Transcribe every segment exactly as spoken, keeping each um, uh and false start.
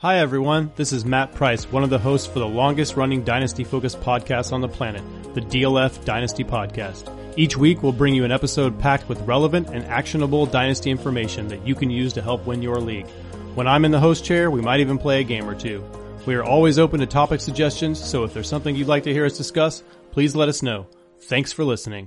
Hi everyone, this is Matt Price, one of the hosts for the longest running Dynasty-focused podcast on the planet, the D L F Dynasty Podcast. Each week we'll bring you an episode packed with relevant and actionable Dynasty information that you can use to help win your league. When I'm in the host chair, we might even play a game or two. We are always open to topic suggestions, so if there's something you'd like to hear us discuss, please let us know. Thanks for listening.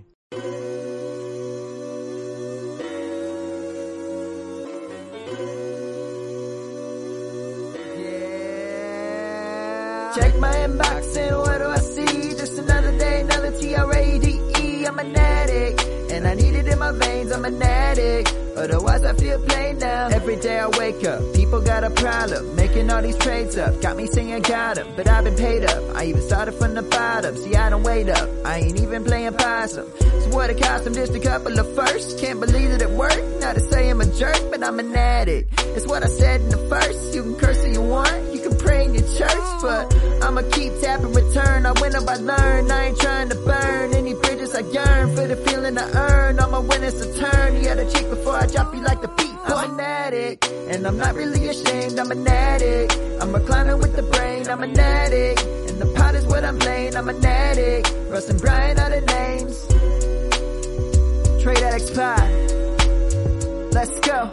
Check my inbox and what do I see? Just another day, another T R A D E. I'm an addict, and I need it in my veins. I'm an addict, otherwise I feel plain now. Every day I wake up, people got a problem, making all these trades up. Got me singing got 'em, but I've been paid up. I even started from the bottom, see I don't wait up. I ain't even playing possum. So what it cost them, just a couple of firsts. Can't believe that it worked, not to say I'm a jerk, but I'm an addict. It's what I said in the first. You can curse if you want, you can pray in your church, but I'ma keep tapping return. I win up, I learn. I ain't trying to burn any bridges. I yearn for the feeling I earn. I'ma win it's a turn. You had a cheek before I drop you like the beat. I'm an addict, and I'm not really ashamed. I'm an addict. I'm reclining with the brain. I'm an addict, and the pot is what I'm playing. I'm an addict. Russ and Brian are the names. Trade Addicts Pod. Let's go.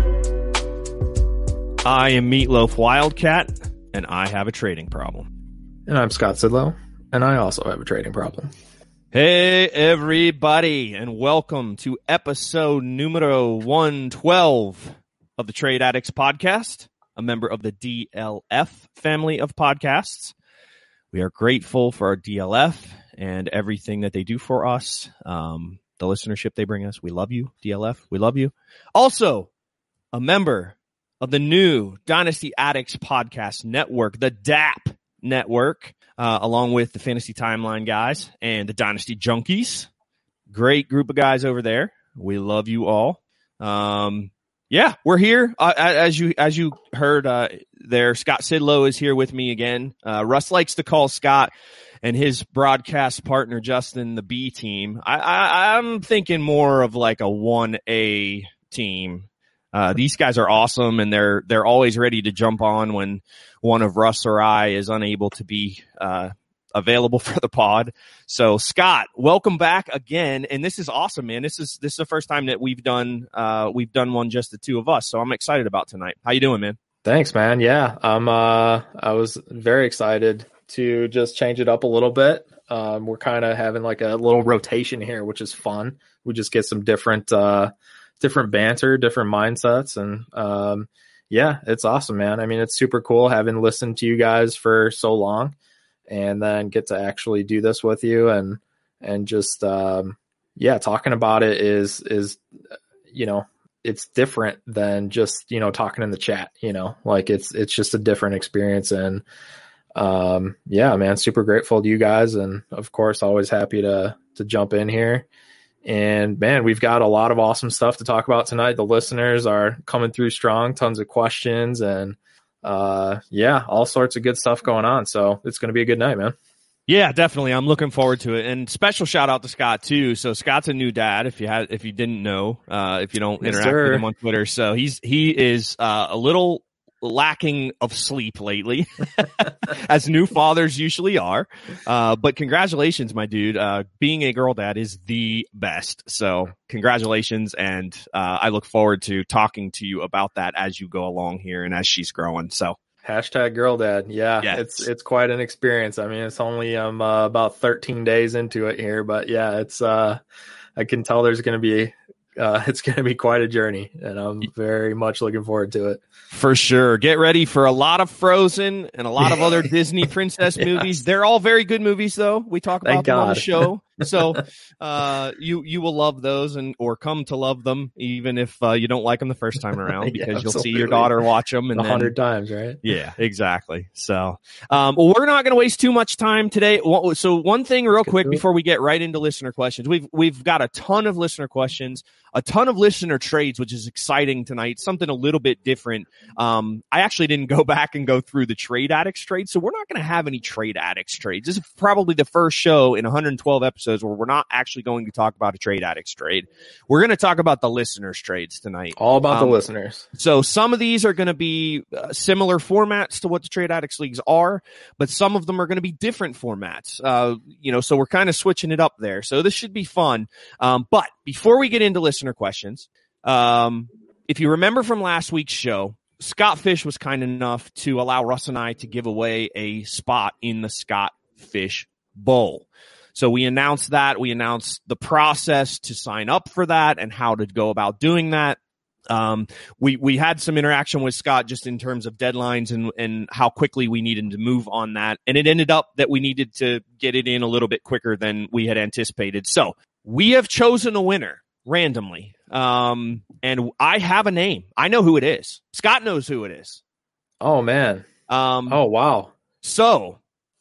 I am Meatloaf Wildcat, and I have a trading problem. And I'm Scott Sidlow, and I also have a trading problem. Hey, everybody, and welcome to episode numero one twelve of the Trade Addicts Podcast, a member of the D L F family of podcasts. We are grateful for our D L F and everything that they do for us, um, the listenership they bring us. We love you, D L F. We love you. Also, a member of the new Dynasty Addicts Podcast Network, the D A P Network, uh, along with the Fantasy Timeline guys and the Dynasty Junkies. Great group of guys over there. We love you all. Um, yeah, we're here. Uh, as you as you heard uh, there, Scott Sidlow is here with me again. Uh, Russ likes to call Scott and his broadcast partner, Justin, the B team. I, I, I'm thinking more of like a one A team. Uh, these guys are awesome, and they're they're always ready to jump on when one of Russ or I is unable to be uh, available for the pod. So, Scott, welcome back again, and this is awesome, man. This is this is the first time that we've done uh, we've done one just the two of us. So I'm excited about tonight. How you doing, man? Thanks, man. Yeah, I'm. Uh, I was very excited to just change it up a little bit. Um, we're kind of having like a little rotation here, which is fun. We just get some different. Uh, different banter, different mindsets. And, um, yeah, it's awesome, man. I mean, it's super cool having listened to you guys for so long and then get to actually do this with you and, and just, um, yeah, talking about it is, is, you know, it's different than just, you know, talking in the chat, you know, like it's, it's just a different experience. And, um, yeah, man, super grateful to you guys. And of course, always happy to, to jump in here. And man, we've got a lot of awesome stuff to talk about tonight. The listeners are coming through strong, tons of questions and, uh, yeah, all sorts of good stuff going on. So it's going to be a good night, man. Yeah, definitely. I'm looking forward to it. And special shout out to Scott too. So Scott's a new dad. If you had, if you didn't know, uh, if you don't Yes, interact sir. with him on Twitter. So he's, he is, uh, a little lacking of sleep lately, as new fathers usually are. Uh, but congratulations, my dude. Uh, being a girl dad is the best. So congratulations. And, uh, I look forward to talking to you about that as you go along here and as she's growing. So hashtag girl dad. Yeah, yes. it's, it's quite an experience. I mean, it's only, um, uh, about thirteen days into it here, but yeah, it's, uh, I can tell there's going to be, uh, it's going to be quite a journey and I'm very much looking forward to it. For sure. Get ready for a lot of Frozen and a lot of other Disney princess yeah. movies. They're all very good movies, though. We talk about Thank them God. on the show. So uh, you you will love those and or come to love them, even if uh, you don't like them the first time around, because yeah, you'll see your daughter watch them and a then, hundred times, right? Yeah, exactly. So, um, well, we're not going to waste too much time today. So, one thing, real quick, before we get right into listener questions, we've we've got a ton of listener questions. a ton of listener trades, which is exciting tonight. Something a little bit different. Um, I actually didn't go back and go through the Trade Addicts trade, so we're not going to have any Trade Addicts trades. This is probably the first show in one hundred twelve episodes where we're not actually going to talk about a Trade Addicts trade. We're going to talk about the listeners trades tonight. All about um, the listeners. So some of these are going to be uh, similar formats to what the Trade Addicts leagues are, but some of them are going to be different formats. Uh, you know, so we're kind of switching it up there. So this should be fun. Um, but before we get into listener questions, um, if you remember from last week's show, Scott Fish was kind enough to allow Russ and I to give away a spot in the Scott Fish Bowl. So we announced that. We announced the process to sign up for that and how to go about doing that. Um, we, we had some interaction with Scott just in terms of deadlines and, and how quickly we needed to move on that. And it ended up that we needed to get it in a little bit quicker than we had anticipated. So we have chosen a winner randomly. Um, and I have a name. I know who it is. Scott knows who it is. Oh, man. Um, oh, wow. So,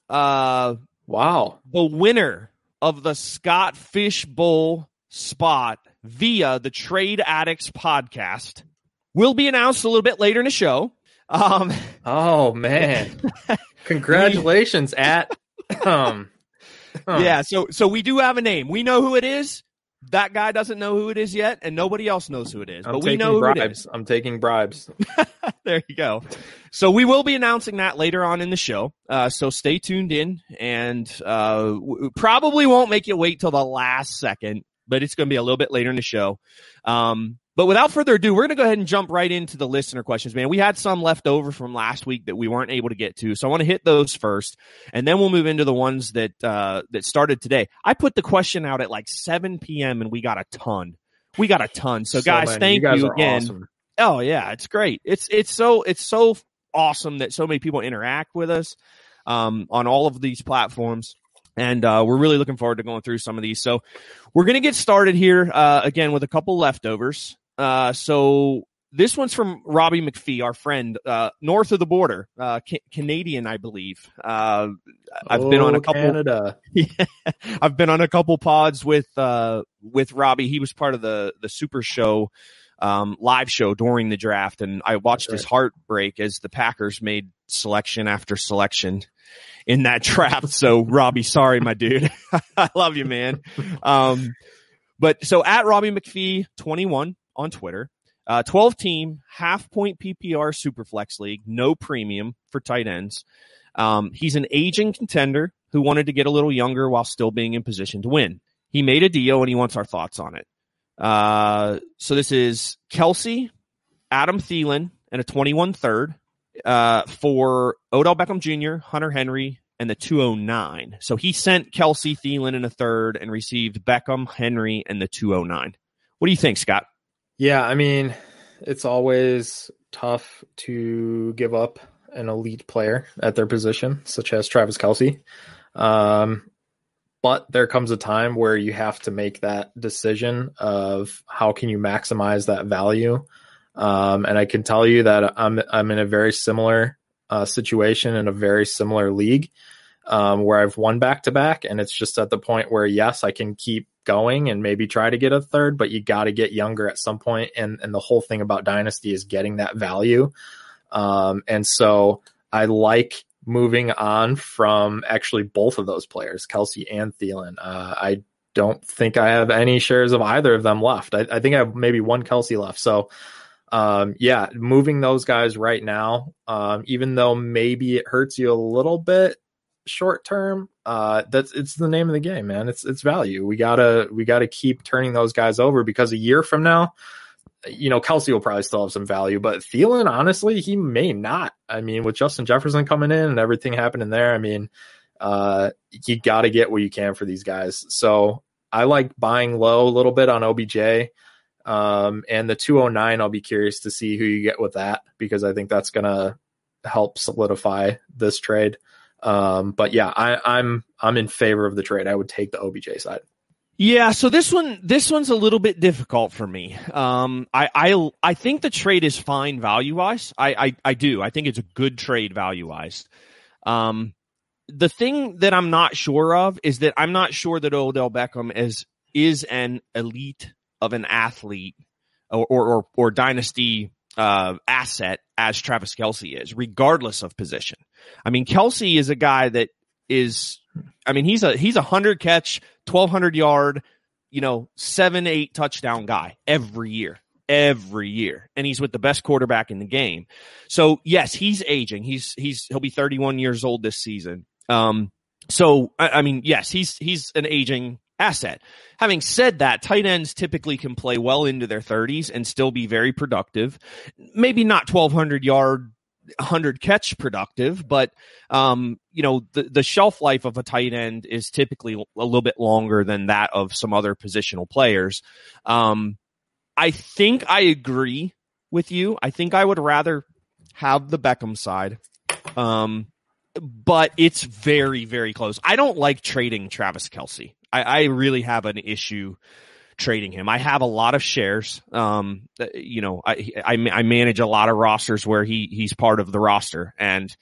uh, wow. The winner of the Scott Fish Bowl spot via the Trade Addicts podcast will be announced a little bit later in the show. Um, oh man, congratulations at, um, huh. yeah. So, so we do have a name. We know who it is. That guy doesn't know who it is yet, and nobody else knows who it is, I'm but we know who bribes. it is. I'm taking bribes. There you go. So we will be announcing that later on in the show. Uh, so stay tuned in, and uh, w- probably won't make you wait till the last second, but it's going to be a little bit later in the show. Um, but without further ado, we're going to go ahead and jump right into the listener questions, man. We had some left over from last week that we weren't able to get to. So I want to hit those first, and then we'll move into the ones that, uh, that started today. I put the question out at like seven p.m. and we got a ton. We got a ton. So, so guys, many. thank you, guys you are again. Awesome. Oh yeah, it's great. It's, it's so, it's so awesome that so many people interact with us, um, on all of these platforms. And uh, we're really looking forward to going through some of these. So we're going to get started here, uh, again, with a couple leftovers. Uh, so this one's from Robbie McPhee, our friend, uh, north of the border, uh, ca- Canadian, I believe. Uh, I've oh, been on a couple, Canada. Yeah, I've been on a couple pods with, uh, with Robbie. He was part of the, the Super Show, um, live show during the draft. And I watched That's his right. heart break as the Packers made selection after selection in that draft. So Robbie, sorry, my dude. I love you, man. Um, but so at Robbie McPhee twenty-one on Twitter, uh, twelve team half point P P R Superflex league, no premium for tight ends. Um, he's an aging contender who wanted to get a little younger while still being in position to win. He made a deal and he wants our thoughts on it. Uh, so this is Kelsey, Adam Thielen, and a twenty-one third. Uh, for Odell Beckham Junior, Hunter Henry, and the two oh nine. So he sent Kelsey, Thielen in a third and received Beckham, Henry, and the two oh nine. What do you think, Scott? Yeah, I mean, it's always tough to give up an elite player at their position, such as Travis Kelce. Um, but there comes a time where you have to make that decision of how can you maximize that value. Um, and I can tell you that I'm I'm in a very similar uh, situation in a very similar league um, where I've won back to back, and it's just at the point where yes, I can keep going and maybe try to get a third, but you got to get younger at some point. And and the whole thing about Dynasty is getting that value. Um, and so I like moving on from actually both of those players, Kelsey and Thielen. Uh, I don't think I have any shares of either of them left. I, I think I have maybe one Kelsey left. So. Um, yeah, moving those guys right now, um, even though maybe it hurts you a little bit short term, uh, that's, it's the name of the game, man. It's, it's value. We gotta, we gotta keep turning those guys over because a year from now, you know, Kelsey will probably still have some value, but Thielen, honestly, he may not. I mean, with Justin Jefferson coming in and everything happening there, I mean, uh, you gotta get what you can for these guys. So I like buying low a little bit on O B J. Um, and the two oh nine, I'll be curious to see who you get with that because I think that's going to help solidify this trade. Um, but yeah, I, I'm, I'm in favor of the trade. I would take the O B J side. Yeah. So this one, this one's a little bit difficult for me. Um, I, I, I think the trade is fine value wise. I, I, I do. I think it's a good trade value wise. Um, the thing that I'm not sure of is that I'm not sure that Odell Beckham is, is an elite of an athlete or or, or, or dynasty uh, asset as Travis Kelce is, regardless of position. I mean, Kelce is a guy that is, I mean, he's a he's a hundred catch, twelve hundred yard, you know, seven eight touchdown guy every year. Every year, and he's with the best quarterback in the game. So yes, he's aging. He's he's he'll be thirty-one years old this season. Um, so I, I mean, yes, he's he's an aging asset. Having said that, tight ends typically can play well into their thirties and still be very productive. Maybe not twelve hundred yard, one hundred catch productive, but um, you know, the the shelf life of a tight end is typically a little bit longer than that of some other positional players. Um, I think I agree with you. I think I would rather have the Beckham side. Um, but it's very, very close. I don't like trading Travis Kelce. I, I really have an issue trading him. I have a lot of shares. Um, you know, I, I, I manage a lot of rosters where he, he's part of the roster, and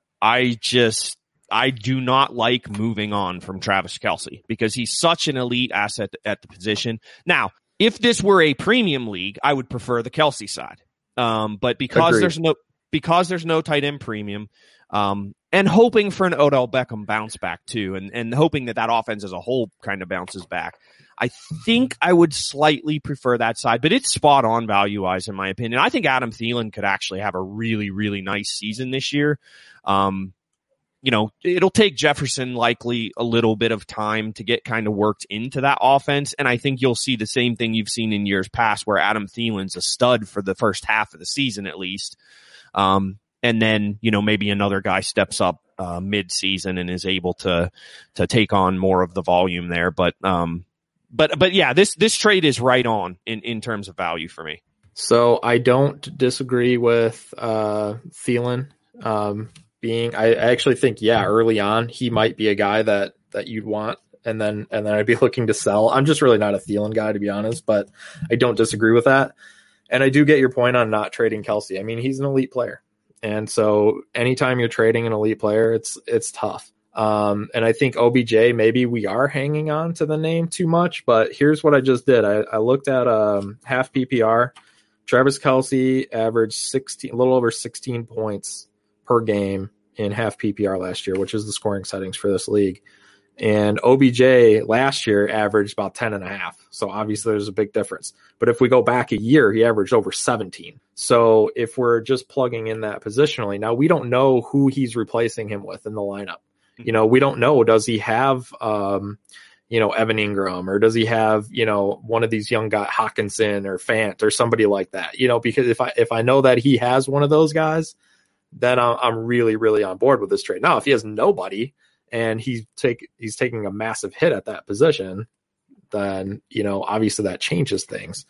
I just, I do not like moving on from Travis Kelce because he's such an elite asset at the position. Now, if this were a premium league, I would prefer the Kelce side. Um, but because Agreed. there's no because there's no tight end premium, um, and hoping for an Odell Beckham bounce back too, and and hoping that that offense as a whole kind of bounces back, I think I would slightly prefer that side. But it's spot on value wise, in my opinion. I think Adam Thielen could actually have a really really nice season this year. Um, You know, it'll take Jefferson likely a little bit of time to get kind of worked into that offense. And I think you'll see the same thing you've seen in years past where Adam Thielen's a stud for the first half of the season at least. Um, and then, you know, maybe another guy steps up uh, mid-season and is able to to take on more of the volume there. But, um, but, but yeah, this this trade is right on in, in terms of value for me. So I don't disagree with uh, Thielen. Um Being, I actually think, yeah, early on he might be a guy that that you'd want, and then and then I'd be looking to sell. I'm just really not a Thielen guy, to be honest, but I don't disagree with that. And I do get your point on not trading Kelce. I mean, he's an elite player, and so anytime you're trading an elite player, it's it's tough. Um, and I think O B J, maybe we are hanging on to the name too much, but here's what I just did. I, I looked at um, half P P R. Travis Kelce averaged sixteen, a little over sixteen points per game in half P P R last year, which is the scoring settings for this league. And O B J last year averaged about ten and a half. So obviously there's a big difference. But if we go back a year, he averaged over seventeen. So if we're just plugging in that positionally, now we don't know who he's replacing him with in the lineup. You know, we don't know. Does he have, um, you know, Evan Ingram, or does he have, you know, one of these young guys, Hawkinson or Fant or somebody like that? You know, because if I, if I know that he has one of those guys, then I'm really, really on board with this trade. Now, if he has nobody and he's take he's taking a massive hit at that position, then, you know, obviously that changes things.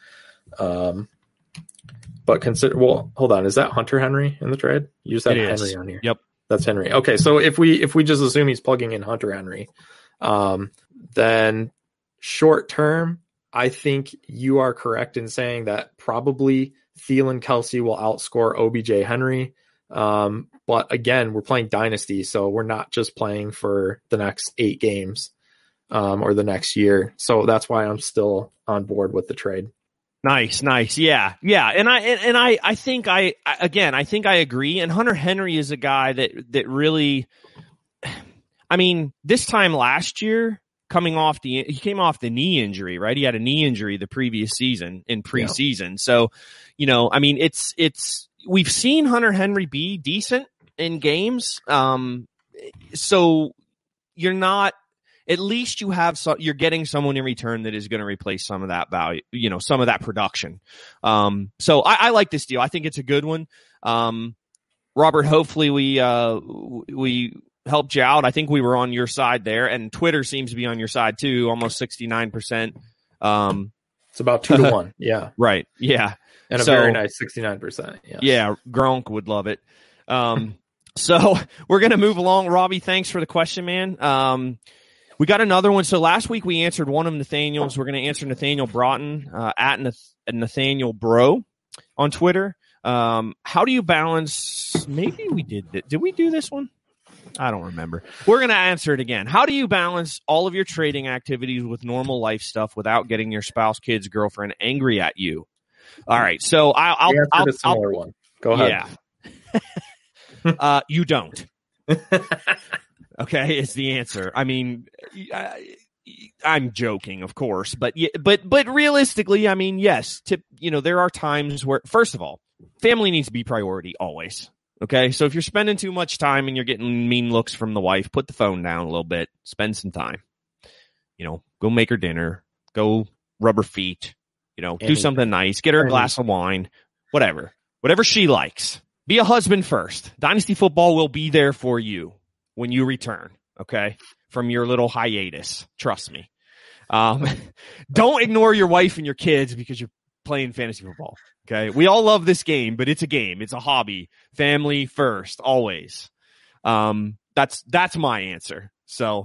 Um, but consider, well, hold on, is that Hunter Henry in the trade? You just have It Henry is. on here. Yep, that's Henry. Okay, so if we if we just assume he's plugging in Hunter Henry, um, then short term, I think you are correct in saying that probably Thielen Kelce will outscore O B J Henry. Um, but again, we're playing Dynasty, so we're not just playing for the next eight games um, or the next year. So that's why I'm still on board with the trade. Nice, nice. Yeah, yeah. And I and, and I, I think I again I think I agree. And Hunter Henry is a guy that that really, I mean, this time last year, coming off the he came off the knee injury, right? He had a knee injury the previous season in preseason. Yeah. So, you know, I mean, it's it's. We've seen Hunter Henry be decent in games. Um, so you're not, at least you have some, you're getting someone in return that is going to replace some of that value, you know, some of that production. Um, so I, I like this deal. I think it's a good one. Um, Robert, hopefully we, uh, we helped you out. I think we were on your side there, and Twitter seems to be on your side too. Almost sixty-nine percent. Um, it's about two to one. Yeah. Right. Yeah. And a so, very nice sixty-nine percent. Yes. Yeah, Gronk would love it. Um, so we're going to move along. Robbie, thanks for the question, man. Um, we got another one. So last week we answered one of Nathaniel's. We're going to answer Nathaniel Broughton uh, at Nath- Nathaniel Bro on Twitter. Um, how do you balance? Maybe we did. Th- did we do this one? I don't remember. We're going to answer it again. How do you balance all of your trading activities with normal life stuff without getting your spouse, kids, girlfriend angry at you? All right. So I'll, I'll, You I'll, answered a similar I'll one. Go ahead. Yeah. uh, you don't. Okay. Is the answer. I mean, I, I'm joking, of course, but, but, but realistically, I mean, yes, tip, you know, there are times where, first of all, family needs to be priority always. Okay. So if you're spending too much time and you're getting mean looks from the wife, put the phone down a little bit, spend some time, you know, go make her dinner, go rub her feet, you know, do something nice, get her a glass of wine, whatever, whatever she likes. Be a husband first. Dynasty Football will be there for you when you return. Okay. From your little hiatus. Trust me. Um, don't ignore your wife and your kids because you're playing fantasy football. Okay. We all love this game, but it's a game. It's a hobby. Family first, always. Um, that's, that's my answer. So,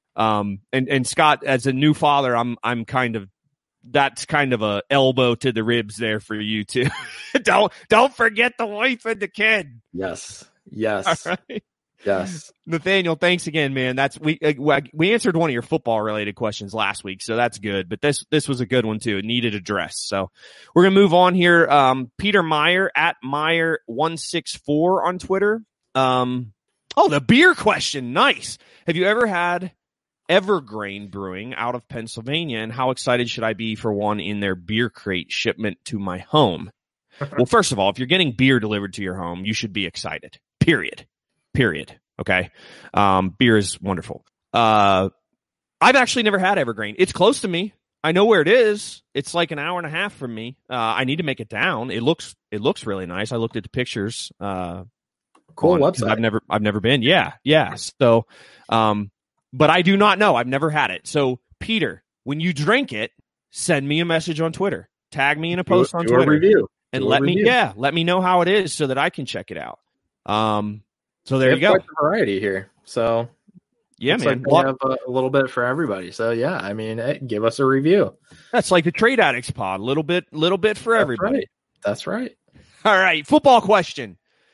um, and, and Scott, as a new father, I'm, I'm kind of, that's kind of a elbow to the ribs there for you too. don't, don't forget the wife and the kid. Yes. Yes. All right. Yes. Nathaniel, thanks again, man. That's we uh, we answered one of your football related questions last week, so that's good. But this this was a good one too. It needed address. So we're gonna move on here. Um, Peter Meyer at Meyer one six four on Twitter. Um, oh, the beer question. Nice. Have you ever had Evergreen Brewing out of Pennsylvania, and how excited should I be for one in their beer crate shipment to my home? Well, first of all, if you're getting beer delivered to your home, you should be excited. Period. Period. Okay. Um, beer is wonderful. Uh, I've actually never had Evergreen. It's close to me. I know where it is. It's like an hour and a half from me. Uh, I need to make it down. It looks, it looks really nice. I looked at the pictures. Uh, cool on, website. I've never, I've never been. Yeah. Yeah. So, um, but I do not know. I've never had it. So Peter, when you drink it, send me a message on Twitter, tag me in a post do, on do Twitter a review. and do let me, review. yeah, let me know how it is so that I can check it out. Um, So there we you go. Quite a variety here. So yeah, looks man. like we have a, a little bit for everybody. So yeah, I mean, hey, give us a review. That's like the Trade Addicts pod. Little bit, little bit for That's everybody. Right. That's right. All right. Football question.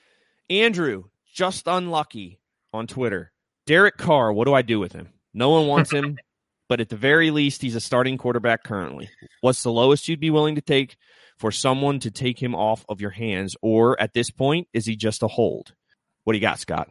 Andrew, just unlucky on Twitter. Derek Carr, what do I do with him? No one wants him, but at the very least, he's a starting quarterback currently. What's the lowest you'd be willing to take for someone to take him off of your hands? Or at this point, is he just a hold? What do you got, Scott?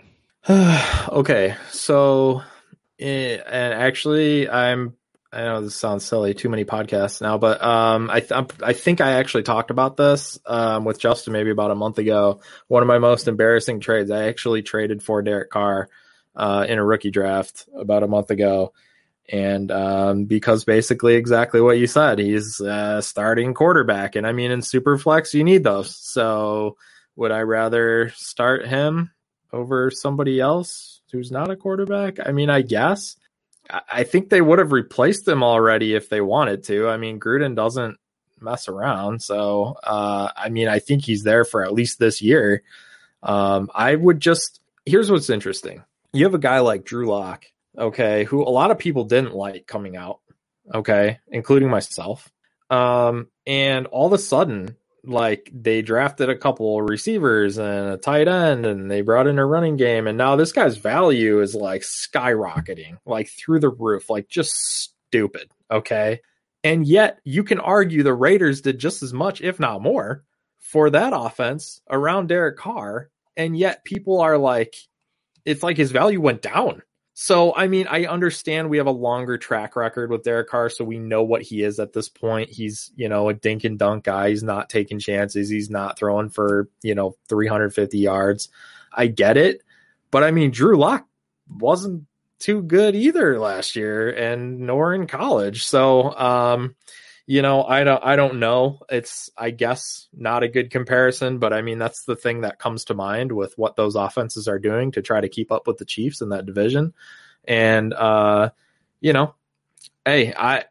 Okay, so eh, and actually, I'm. I know this sounds silly. Too many podcasts now, but um, I th- I think I actually talked about this um with Justin maybe about a month ago. One of my most embarrassing trades. I actually traded for Derek Carr uh, in a rookie draft about a month ago, and um, because basically exactly what you said, he's a starting quarterback, and I mean in Superflex you need those. So would I rather start him over somebody else who's not a quarterback? I mean, I guess. I think they would have replaced him already if they wanted to. I mean, Gruden doesn't mess around. So, uh, I mean, I think he's there for at least this year. Um, I would just, here's what's interesting. You have a guy like Drew Lock, okay, who a lot of people didn't like coming out, okay, including myself. Um, and all of a sudden, like they drafted a couple receivers and a tight end and they brought in a running game. And now this guy's value is like skyrocketing, like through the roof, like just stupid. Okay. And yet you can argue the Raiders did just as much, if not more, for that offense around Derek Carr. And yet people are like, it's like his value went down. So, I mean, I understand we have a longer track record with Derek Carr, so we know what he is at this point. He's, you know, a dink and dunk guy. He's not taking chances. He's not throwing for, you know, three hundred fifty yards. I get it. But, I mean, Drew Lock wasn't too good either last year, and nor in college. So, um, you know, I don't, I don't know. It's, I guess, not a good comparison, but I mean, that's the thing that comes to mind with what those offenses are doing to try to keep up with the Chiefs in that division. And, uh, you know, hey, I,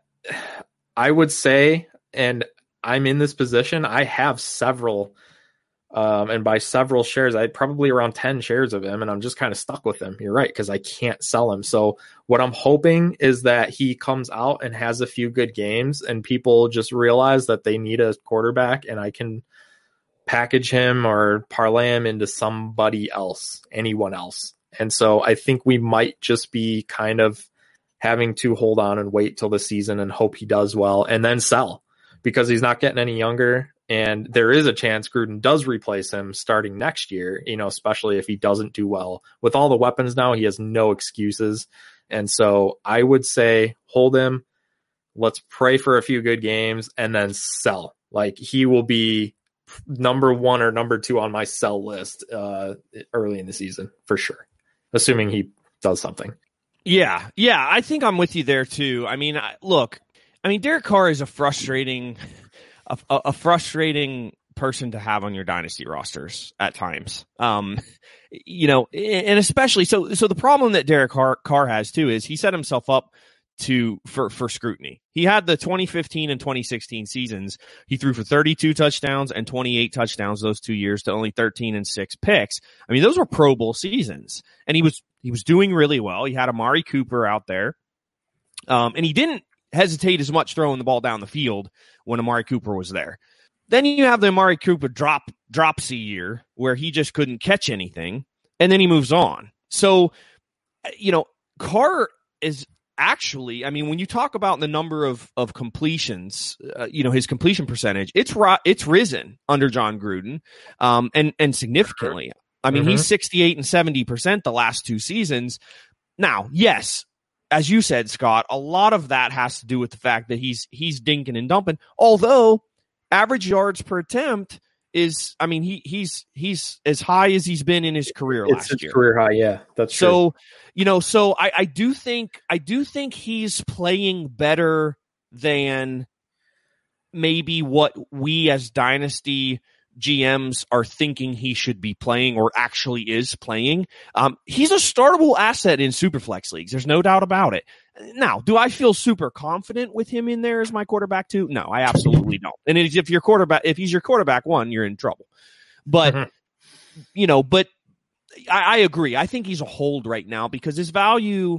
I would say, and I'm in this position, I have several, um, and by several shares, I had probably around ten shares of him, and I'm just kind of stuck with him. You're right, because I can't sell him. So what I'm hoping is that he comes out and has a few good games, and people just realize that they need a quarterback, and I can package him or parlay him into somebody else, anyone else. And so I think we might just be kind of having to hold on and wait till the season and hope he does well and then sell, because he's not getting any younger. And there is a chance Gruden does replace him starting next year, you know, especially if he doesn't do well. With all the weapons now, he has no excuses. And so I would say hold him. Let's pray for a few good games and then sell. Like, he will be number one or number two on my sell list uh, early in the season for sure, assuming he does something. Yeah, yeah, I think I'm with you there too. I mean, I, look, I mean, Derek Carr is a frustrating, a, a frustrating person to have on your dynasty rosters at times. Um, you know, and especially so. So the problem that Derek Carr, Carr has too is he set himself up to for for scrutiny. He had the twenty fifteen and twenty sixteen seasons. He threw for thirty-two touchdowns and twenty-eight touchdowns those two years to only thirteen and six picks. I mean, those were Pro Bowl seasons, and he was he was doing really well. He had Amari Cooper out there, um, and he didn't hesitate as much throwing the ball down the field when Amari Cooper was there. Then you have the Amari Cooper drop dropsy year where he just couldn't catch anything, and then he moves on. So, you know, Carr is actually, I mean, when you talk about the number of of completions, uh, you know, his completion percentage, it's ri- it's risen under John Gruden, um, and and significantly. I mean, mm-hmm. he's sixty-eight and seventy percent the last two seasons. Now, yes, as you said, Scott, a lot of that has to do with the fact that he's he's dinking and dumping. Although average yards per attempt is, I mean, he he's he's as high as he's been in his career it's last his year. Career high, yeah, that's true. So, you know, so I, I do think I do think he's playing better than maybe what we as dynasty G Ms are thinking he should be playing or actually is playing. Um, he's a startable asset in Superflex leagues. There's no doubt about it. Now, do I feel super confident with him in there as my quarterback two? No, I absolutely don't. And if your quarterback, if he's your quarterback one, you're in trouble. But, mm-hmm. you know, but I, I agree. I think he's a hold right now because his value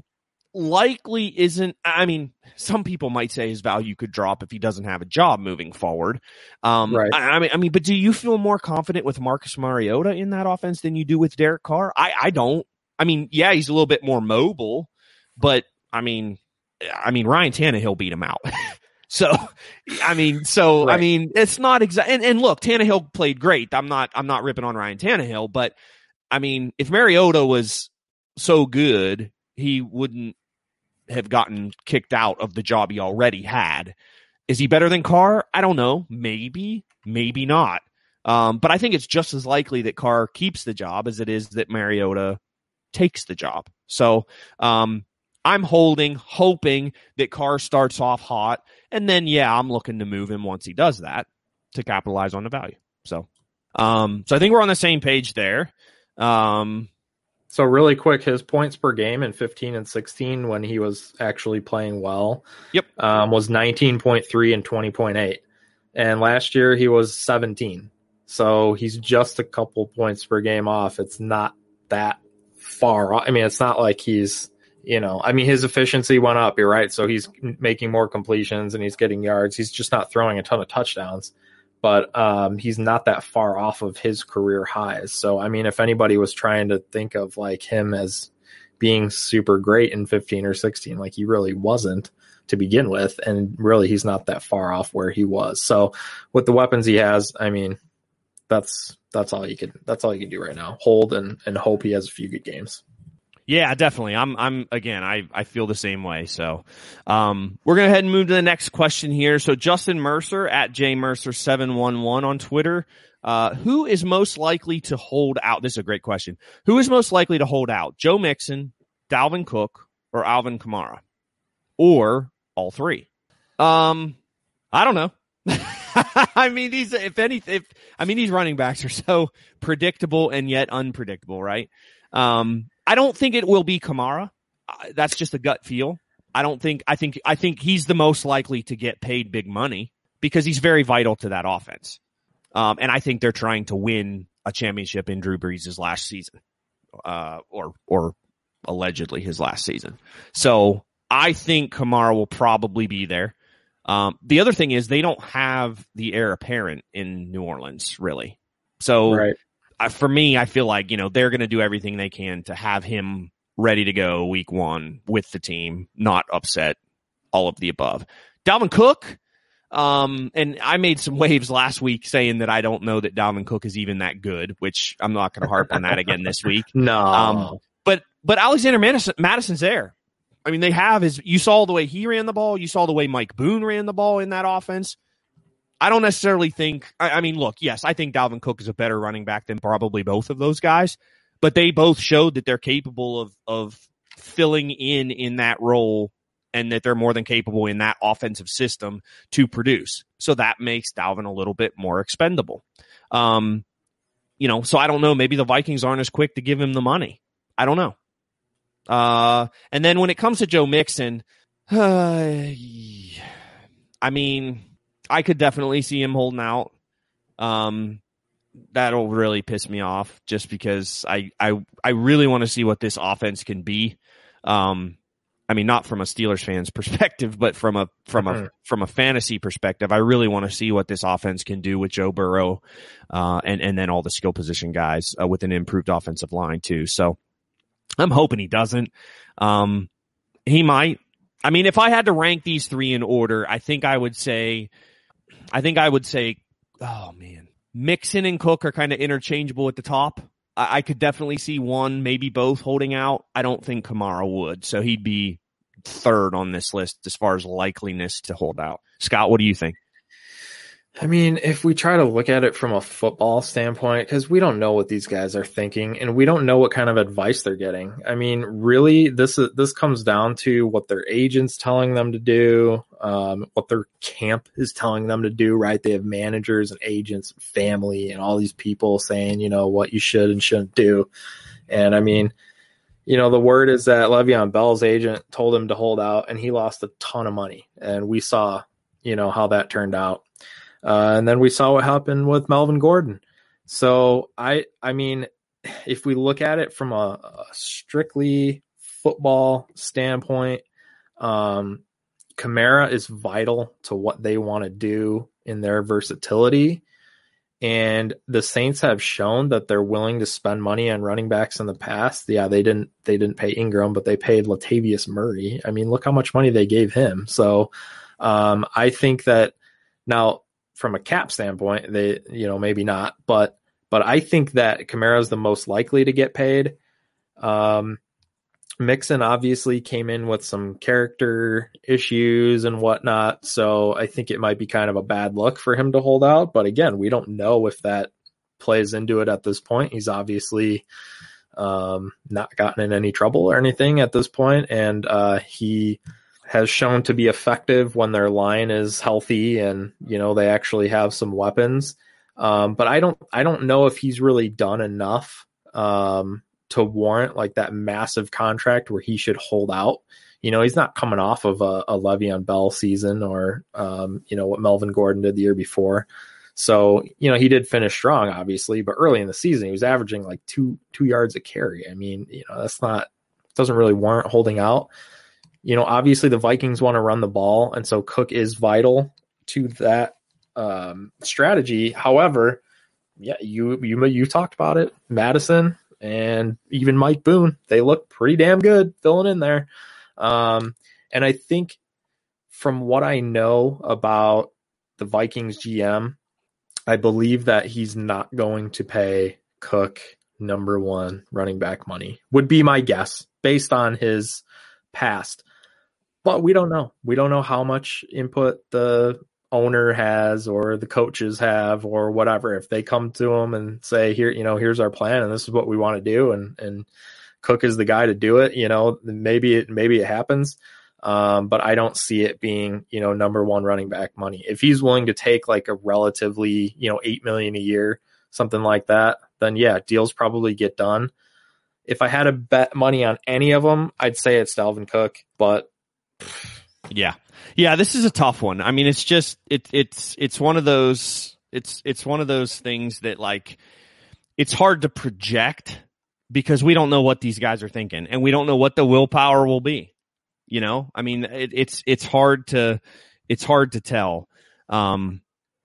likely isn't, I mean, some people might say his value could drop if he doesn't have a job moving forward. Um, right. I, I mean, I mean, but do you feel more confident with Marcus Mariota in that offense than you do with Derek Carr? I, I don't. I mean, yeah, he's a little bit more mobile, but I mean, I mean, Ryan Tannehill beat him out. so, I mean, so, right. I mean, it's not exact. And, and look, Tannehill played great. I'm not, I'm not ripping on Ryan Tannehill, but I mean, if Mariota was so good, he wouldn't have gotten kicked out of the job he already had. Is he better than Carr? I don't know. Maybe, maybe not. Um, but I think it's just as likely that Carr keeps the job as it is that Mariota takes the job. So um, I'm holding, hoping that Carr starts off hot. And then, yeah, I'm looking to move him once he does that to capitalize on the value. So, um, so I think we're on the same page there. Um, So really quick, his points per game in fifteen and sixteen when he was actually playing well, yep, um, was nineteen point three and twenty point eight. And last year he was seventeen. So he's just a couple points per game off. It's not that far off. I mean, it's not like he's, you know, I mean, his efficiency went up, you're right. So he's making more completions and he's getting yards. He's just not throwing a ton of touchdowns. But um, he's not that far off of his career highs. So, I mean, if anybody was trying to think of like him as being super great in fifteen or sixteen, like he really wasn't to begin with. And really, he's not that far off where he was. So with the weapons he has, I mean, that's that's all you could that's all you can do right now. Hold and, and hope he has a few good games. Yeah, definitely. I'm, I'm, again, I, I feel the same way. So, um, we're going to head and move to the next question here. So Justin Mercer at J Mercer seven one one on Twitter. Uh, who is most likely to hold out? This is a great question. Who is most likely to hold out? Joe Mixon, Dalvin Cook, or Alvin Kamara? Or all three? Um, I don't know. I mean, these, if anything, if, I mean, these running backs are so predictable and yet unpredictable, right? Um, I don't think it will be Kamara. Uh, that's just a gut feel. I don't think, I think, I think he's the most likely to get paid big money because he's very vital to that offense. Um, and I think they're trying to win a championship in Drew Brees' last season, uh, or, or allegedly his last season. So I think Kamara will probably be there. Um, the other thing is they don't have the heir apparent in New Orleans, really. So, right. I, for me, I feel like, you know, they're going to do everything they can to have him ready to go week one with the team, not upset, all of the above. Dalvin Cook, um, and I made some waves last week saying that I don't know that Dalvin Cook is even that good, which I'm not going to harp on that again this week. No. Um, but, but Alexander Madison, Madison's there. I mean, they have his, you saw the way he ran the ball. You saw the way Mike Boone ran the ball in that offense. I don't necessarily think, I, I mean, look, yes, I think Dalvin Cook is a better running back than probably both of those guys, but they both showed that they're capable of, of filling in in that role and that they're more than capable in that offensive system to produce. So that makes Dalvin a little bit more expendable. Um, you know, so I don't know. Maybe the Vikings aren't as quick to give him the money. I don't know. Uh, and then when it comes to Joe Mixon, uh, I mean, I could definitely see him holding out. Um, that'll really piss me off just because I, I, I really want to see what this offense can be. Um, I mean, not from a Steelers fan's perspective, but from a, from mm-hmm. a, from a fantasy perspective, I really want to see what this offense can do with Joe Burrow, uh, and, and then all the skill position guys, uh, with an improved offensive line too. So I'm hoping he doesn't. Um, he might. I mean, if I had to rank these three in order, I think I would say, I think I would say, oh man, Mixon and Cook are kind of interchangeable at the top. I, I could definitely see one, maybe both holding out. I don't think Kamara would, so he'd be third on this list as far as likeliness to hold out. Scott, what do you think? I mean, if we try to look at it from a football standpoint, because we don't know what these guys are thinking and we don't know what kind of advice they're getting. I mean, really, this is, this comes down to what their agent's telling them to do, um, what their camp is telling them to do, right? They have managers and agents and family and all these people saying, you know, what you should and shouldn't do. And I mean, you know, the word is that Le'Veon Bell's agent told him to hold out and he lost a ton of money. And we saw, you know, how that turned out. Uh, and then we saw what happened with Melvin Gordon. So I, I mean, if we look at it from a, a strictly football standpoint, um, Kamara is vital to what they want to do in their versatility. And the Saints have shown that they're willing to spend money on running backs in the past. Yeah, they didn't, they didn't pay Ingram, but they paid Latavius Murray. I mean, look how much money they gave him. So um, I think that now, from a cap standpoint, they, you know, maybe not, but, but I think that Kamara is the most likely to get paid. Um, Mixon obviously came in with some character issues and whatnot. So I think it might be kind of a bad look for him to hold out. But again, we don't know if that plays into it at this point. He's obviously um, not gotten in any trouble or anything at this point. And uh, he has shown to be effective when their line is healthy and, you know, they actually have some weapons. Um, but I don't, I don't know if he's really done enough um, to warrant like that massive contract where he should hold out. You know, he's not coming off of a, a Le'Veon Bell season or, um, you know, what Melvin Gordon did the year before. So, you know, he did finish strong, obviously, but early in the season, he was averaging like two, two yards a carry. I mean, you know, that's not, doesn't really warrant holding out. You know, obviously the Vikings want to run the ball, and so Cook is vital to that um, strategy. However, yeah, you you you talked about it. Madison and even Mike Boone, they look pretty damn good filling in there. Um, and I think from what I know about the Vikings G M, I believe that he's not going to pay Cook number one running back money, would be my guess based on his past. But we don't know. We don't know how much input the owner has or the coaches have or whatever. If they come to him and say, here, you know, here's our plan and this is what we want to do. And, and Cook is the guy to do it. You know, maybe it, maybe it happens. Um, but I don't see it being, you know, number one running back money. If he's willing to take like a relatively, you know, eight million a year, something like that, then yeah, deals probably get done. If I had to bet money on any of them, I'd say it's Dalvin Cook, but yeah. Yeah, this is a tough one. I mean, it's just it it's it's one of those it's it's one of those things that like it's hard to project because we don't know what these guys are thinking and we don't know what the willpower will be. You know? I mean, it, it's it's hard to it's hard to tell. Um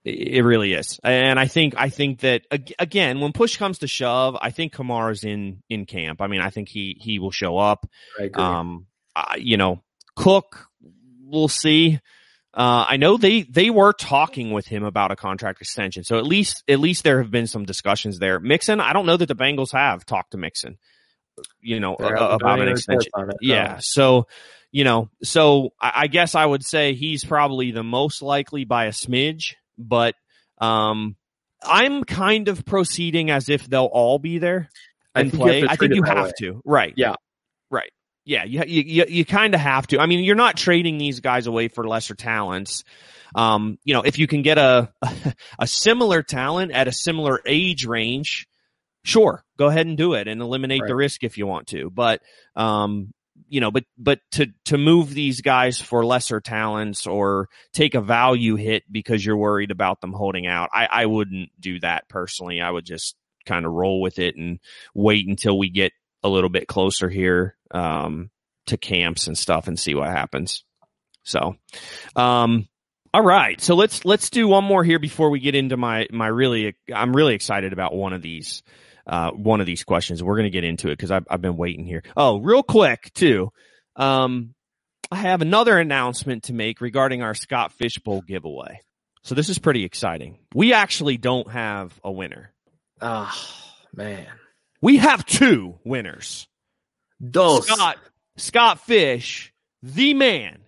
It really is. And I think, I think that again, when push comes to shove, I think Kamara's in, in camp. I mean, I think he, he will show up. I agree. Um, uh, you know, Cook, we'll see. Uh, I know they, they were talking with him about a contract extension. So at least, at least there have been some discussions there. Mixon, I don't know that the Bengals have talked to Mixon, you know, uh, about an extension. It, yeah. No. So, you know, so I, I guess I would say he's probably the most likely by a smidge, but, um, I'm kind of proceeding as if they'll all be there and play. I think you have way. to. Right. Yeah. Right. Yeah, you you you kind of have to. I mean, you're not trading these guys away for lesser talents. Um, you know, if you can get a a similar talent at a similar age range, sure, go ahead and do it and eliminate right. the risk if you want to. But um, you know, but but to to move these guys for lesser talents or take a value hit because you're worried about them holding out, I I wouldn't do that personally. I would just kind of roll with it and wait until we get a little bit closer here um, to camps and stuff and see what happens. So, um, all right. So let's, let's do one more here before we get into my, my really, I'm really excited about one of these, uh, one of these questions. We're going to get into it because I've, I've been waiting here. Oh, real quick too. Um, I have another announcement to make regarding our Scott Fish Bowl giveaway. So this is pretty exciting. We actually don't have a winner. Oh, man. We have two winners. Dos. Scott, Scott Fish, the man,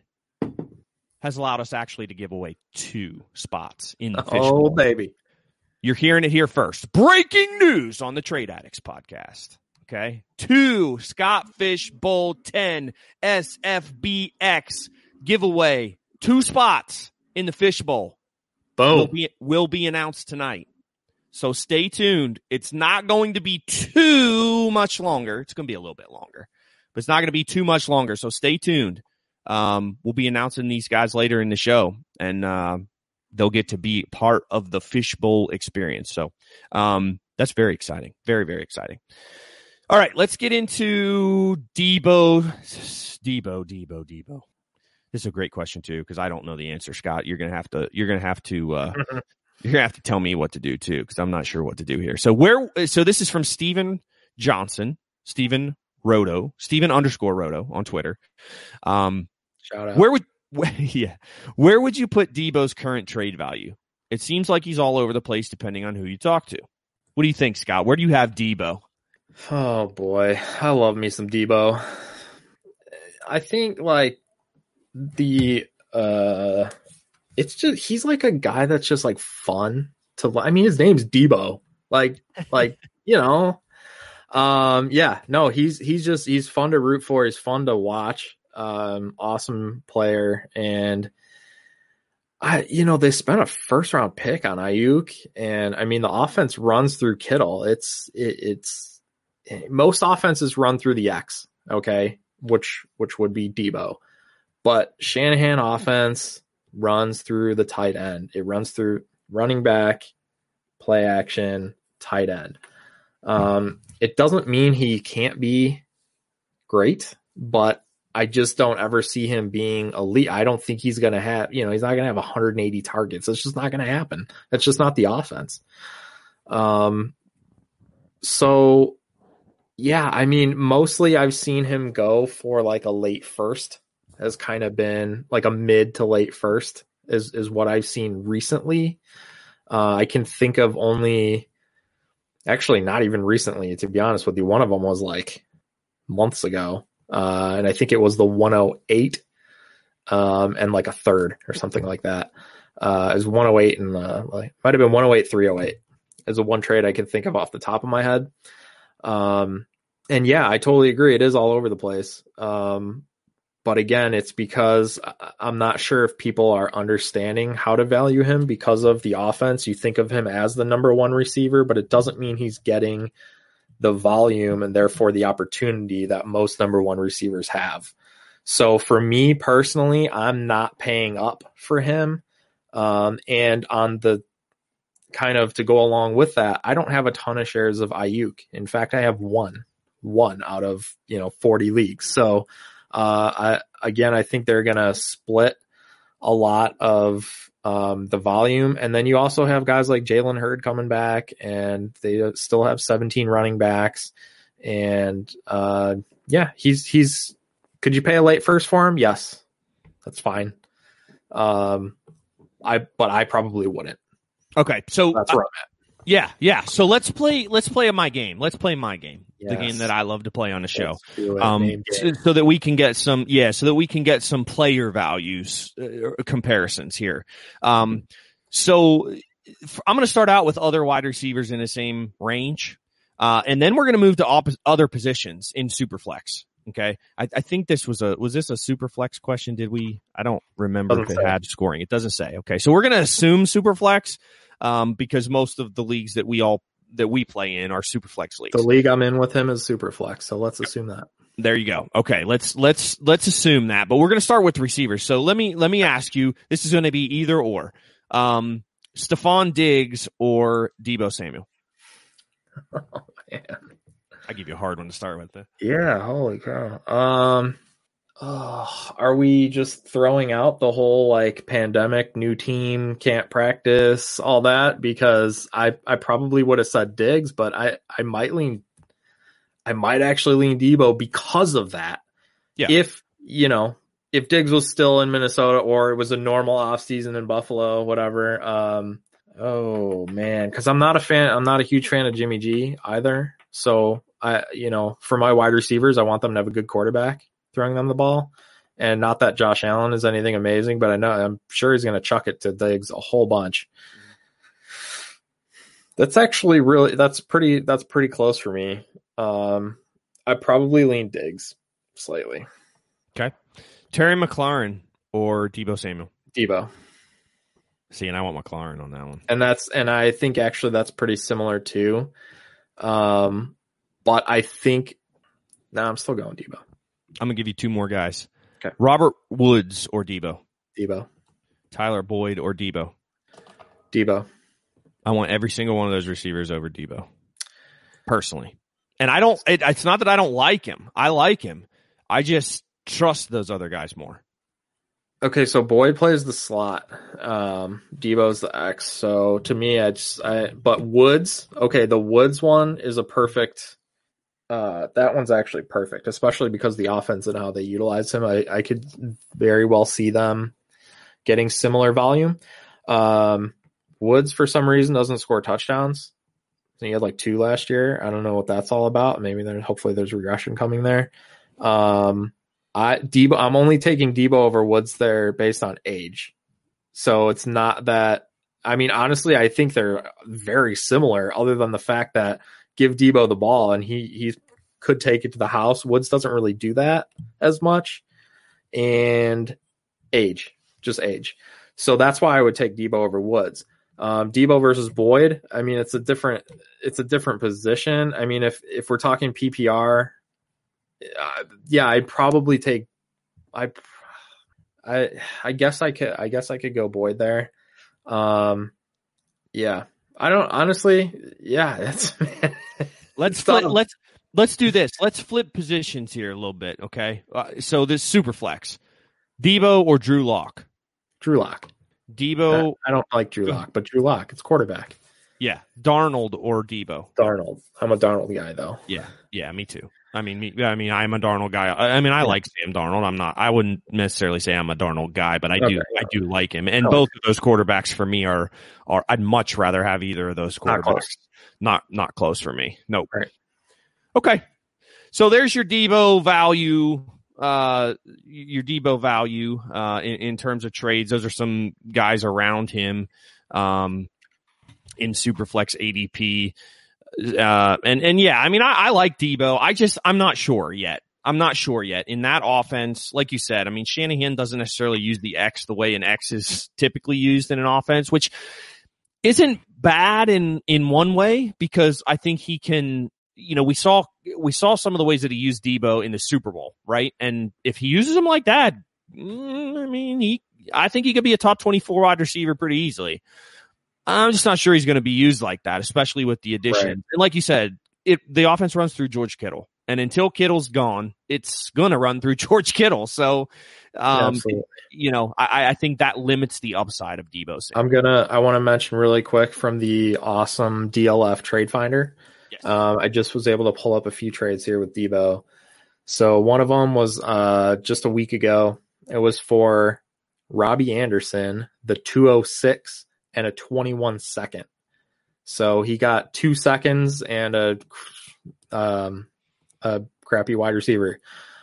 has allowed us actually to give away two spots in the Fish Bowl. Oh, baby. You're hearing it here first. Breaking news on the Trade Addicts podcast. Okay. Two Scott Fish Bowl ten S F B X giveaway. Two spots in the Fish Bowl. Boom. Will be, will be announced tonight. So stay tuned. It's not going to be too much longer. It's going to be a little bit longer, but it's not going to be too much longer. So stay tuned. Um, we'll be announcing these guys later in the show, and uh, they'll get to be part of the Fish Bowl experience. So um, that's very exciting. Very, very exciting. All right, let's get into Debo. Debo, Debo, Debo. This is a great question too, because I don't know the answer, Scott. You're gonna have to. You're gonna have to. Uh, You're going to have to tell me what to do, too, because I'm not sure what to do here. So where? So this is from Steven Johnson, Steven Roto, Steven underscore Roto on Twitter. Um, Shout out. Where would, where, yeah, where would you put Debo's current trade value? It seems like he's all over the place depending on who you talk to. What do you think, Scott? Where do you have Debo? Oh, boy. I love me some Debo. I think, like, the... uh. It's just, he's like a guy that's just like fun to, I mean, his name's Debo. Like, like, you know, um, yeah, no, he's, he's just, he's fun to root for. He's fun to watch. Um, awesome player. And I, you know, they spent a first round pick on Ayuk, and I mean, the offense runs through Kittle. It's, it, it's most offenses run through the X. Okay. Which, which would be Debo, but Shanahan offense runs through the tight end. It runs through running back, play action, tight end. Um, it doesn't mean he can't be great, but I just don't ever see him being elite. I don't think he's going to have, you know, he's not going to have one hundred eighty targets. It's just not going to happen. That's just not the offense. Um, so yeah, I mean, mostly I've seen him go for like a late first. Has kind of been like a mid to late first is, is what I've seen recently. Uh, I can think of only, actually not even recently, to be honest with you. One of them was like months ago. Uh, and I think it was the one oh eight um, and like a third or something like that. Uh, it was one oh eight and uh, like, might have been one oh eight, three oh eight is the one trade I can think of off the top of my head. Um, and yeah, I totally agree. It is all over the place. Um, But again, it's because I'm not sure if people are understanding how to value him because of the offense. You think of him as the number one receiver, but it doesn't mean he's getting the volume and therefore the opportunity that most number one receivers have. So for me personally, I'm not paying up for him. Um, and on the kind of to go along with that, I don't have a ton of shares of Ayuk. In fact, I have one, one out of, you know, forty leagues. So, Uh, I, again, I think they're going to split a lot of um, the volume. And then you also have guys like Jalen Hurd coming back, and they still have seventeen running backs. And uh, yeah, he's he's. Could you pay a late first for him? Yes, that's fine. Um, I but I probably wouldn't. Okay, so that's where I'm at. Yeah, yeah. So let's play. Let's play my game. Let's play my game, yes. the game that I love to play on the show, it, um, so, so that we can get some. Yeah, so that we can get some player values uh, comparisons here. Um, so I'm going to start out with other wide receivers in the same range, uh, and then we're going to move to op- other positions in Superflex. Okay, I, I think this was a was this a Superflex question? Did we? I don't remember doesn't if it say. had scoring. It doesn't say. Okay, so we're going to assume Superflex. Um, because most of the leagues that we all that we play in are Superflex leagues. The league I'm in with him is Superflex, so let's assume that. There you go. Okay, let's let's let's assume that. But we're going to start with receivers. So let me let me ask you. This is going to be either or. Um, Stephon Diggs or Deebo Samuel. Oh man, I give you a hard one to start with. Though. Yeah, holy cow. Um, oh, are we just throwing out the whole like pandemic, new team, can't practice, all that? Because I, I probably would have said Diggs, but I, I might lean, I might actually lean Deebo because of that. Yeah. If, you know, if Diggs was still in Minnesota or it was a normal off season in Buffalo, whatever. Um, oh man, because I'm not a fan, I'm not a huge fan of Jimmy G either. So I, you know, for my wide receivers, I want them to have a good quarterback throwing them the ball, and not that Josh Allen is anything amazing, but I know I'm sure he's going to chuck it to Diggs a whole bunch. That's actually really that's pretty that's pretty close for me. Um, I probably lean Diggs slightly. Okay, Terry McLaurin or Deebo Samuel. Deebo. See, and I want McLaurin on that one. And that's and I think actually that's pretty similar too. Um, but I think no, nah, I'm still going Deebo. I'm going to give you two more guys. Okay. Robert Woods or Deebo? Deebo. Tyler Boyd or Deebo? Deebo. I want every single one of those receivers over Deebo. Personally. And I don't, it, it's not that I don't like him. I like him. I just trust those other guys more. Okay, so Boyd plays the slot. Um, Deebo's the X. So to me, I just, I, but Woods, okay, the Woods one is a perfect, Uh, that one's actually perfect, especially because the offense and how they utilize him. I, I could very well see them getting similar volume. Um, Woods, for some reason, doesn't score touchdowns. He had like two last year. I don't know what that's all about. Maybe there, hopefully there's regression coming there. Um, I Deebo, I'm only taking Deebo over Woods there based on age. So it's not that, I mean, honestly, I think they're very similar other than the fact that give Deebo the ball and he he could take it to the house. Woods doesn't really do that as much. And age, just age. So that's why I would take Deebo over Woods. Um, Deebo versus Boyd. I mean, it's a different, it's a different position. I mean, if, if we're talking P P R, uh, yeah, I'd probably take, I, I, I guess I could, I guess I could go Boyd there. Um, yeah, I don't honestly. Yeah, that's. let's flip, let's let's do this. Let's flip positions here a little bit, okay? Uh, so this super flex, Deebo or Drew Lock? Drew Lock. Deebo. I don't like Drew Lock, but Drew Lock, it's quarterback. Yeah, Darnold or Deebo? Darnold. I'm a Darnold guy, though. Yeah, yeah, me too. I mean, me, I mean, I'm a Darnold guy. I, I mean, I like Sam Darnold. I'm not. I wouldn't necessarily say I'm a Darnold guy, but I Okay. do. I do like him. And Oh. both of those quarterbacks for me are are. I'd much rather have either of those Not quarterbacks. close. Not not close for me. Nope. Right. Okay. So there's your Deebo value. Uh, your Deebo value. Uh, in, in terms of trades, those are some guys around him. Um, in Superflex A D P. Uh, and, and yeah, I mean, I, I like Deebo. I just, I'm not sure yet. I'm not sure yet in that offense. Like you said, I mean, Shanahan doesn't necessarily use the X the way an X is typically used in an offense, which isn't bad in, in one way, because I think he can, you know, we saw, we saw some of the ways that he used Deebo in the Super Bowl, right? And if he uses him like that, mm, I mean, he, I think he could be a top twenty-four wide receiver pretty easily. I'm just not sure he's going to be used like that, especially with the addition. Right. And like you said, it the offense runs through George Kittle. And until Kittle's gone, it's going to run through George Kittle. So, um, Absolutely. you know, I, I think that limits the upside of Deebo Samuel. I'm going to, I want to mention really quick from the awesome D L F Trade Finder. Yes. Um, I just was able to pull up a few trades here with Deebo. So one of them was uh, just a week ago. It was for Robbie Anderson, the two oh six and a twenty-one second. So he got two seconds and a, um, a crappy wide receiver.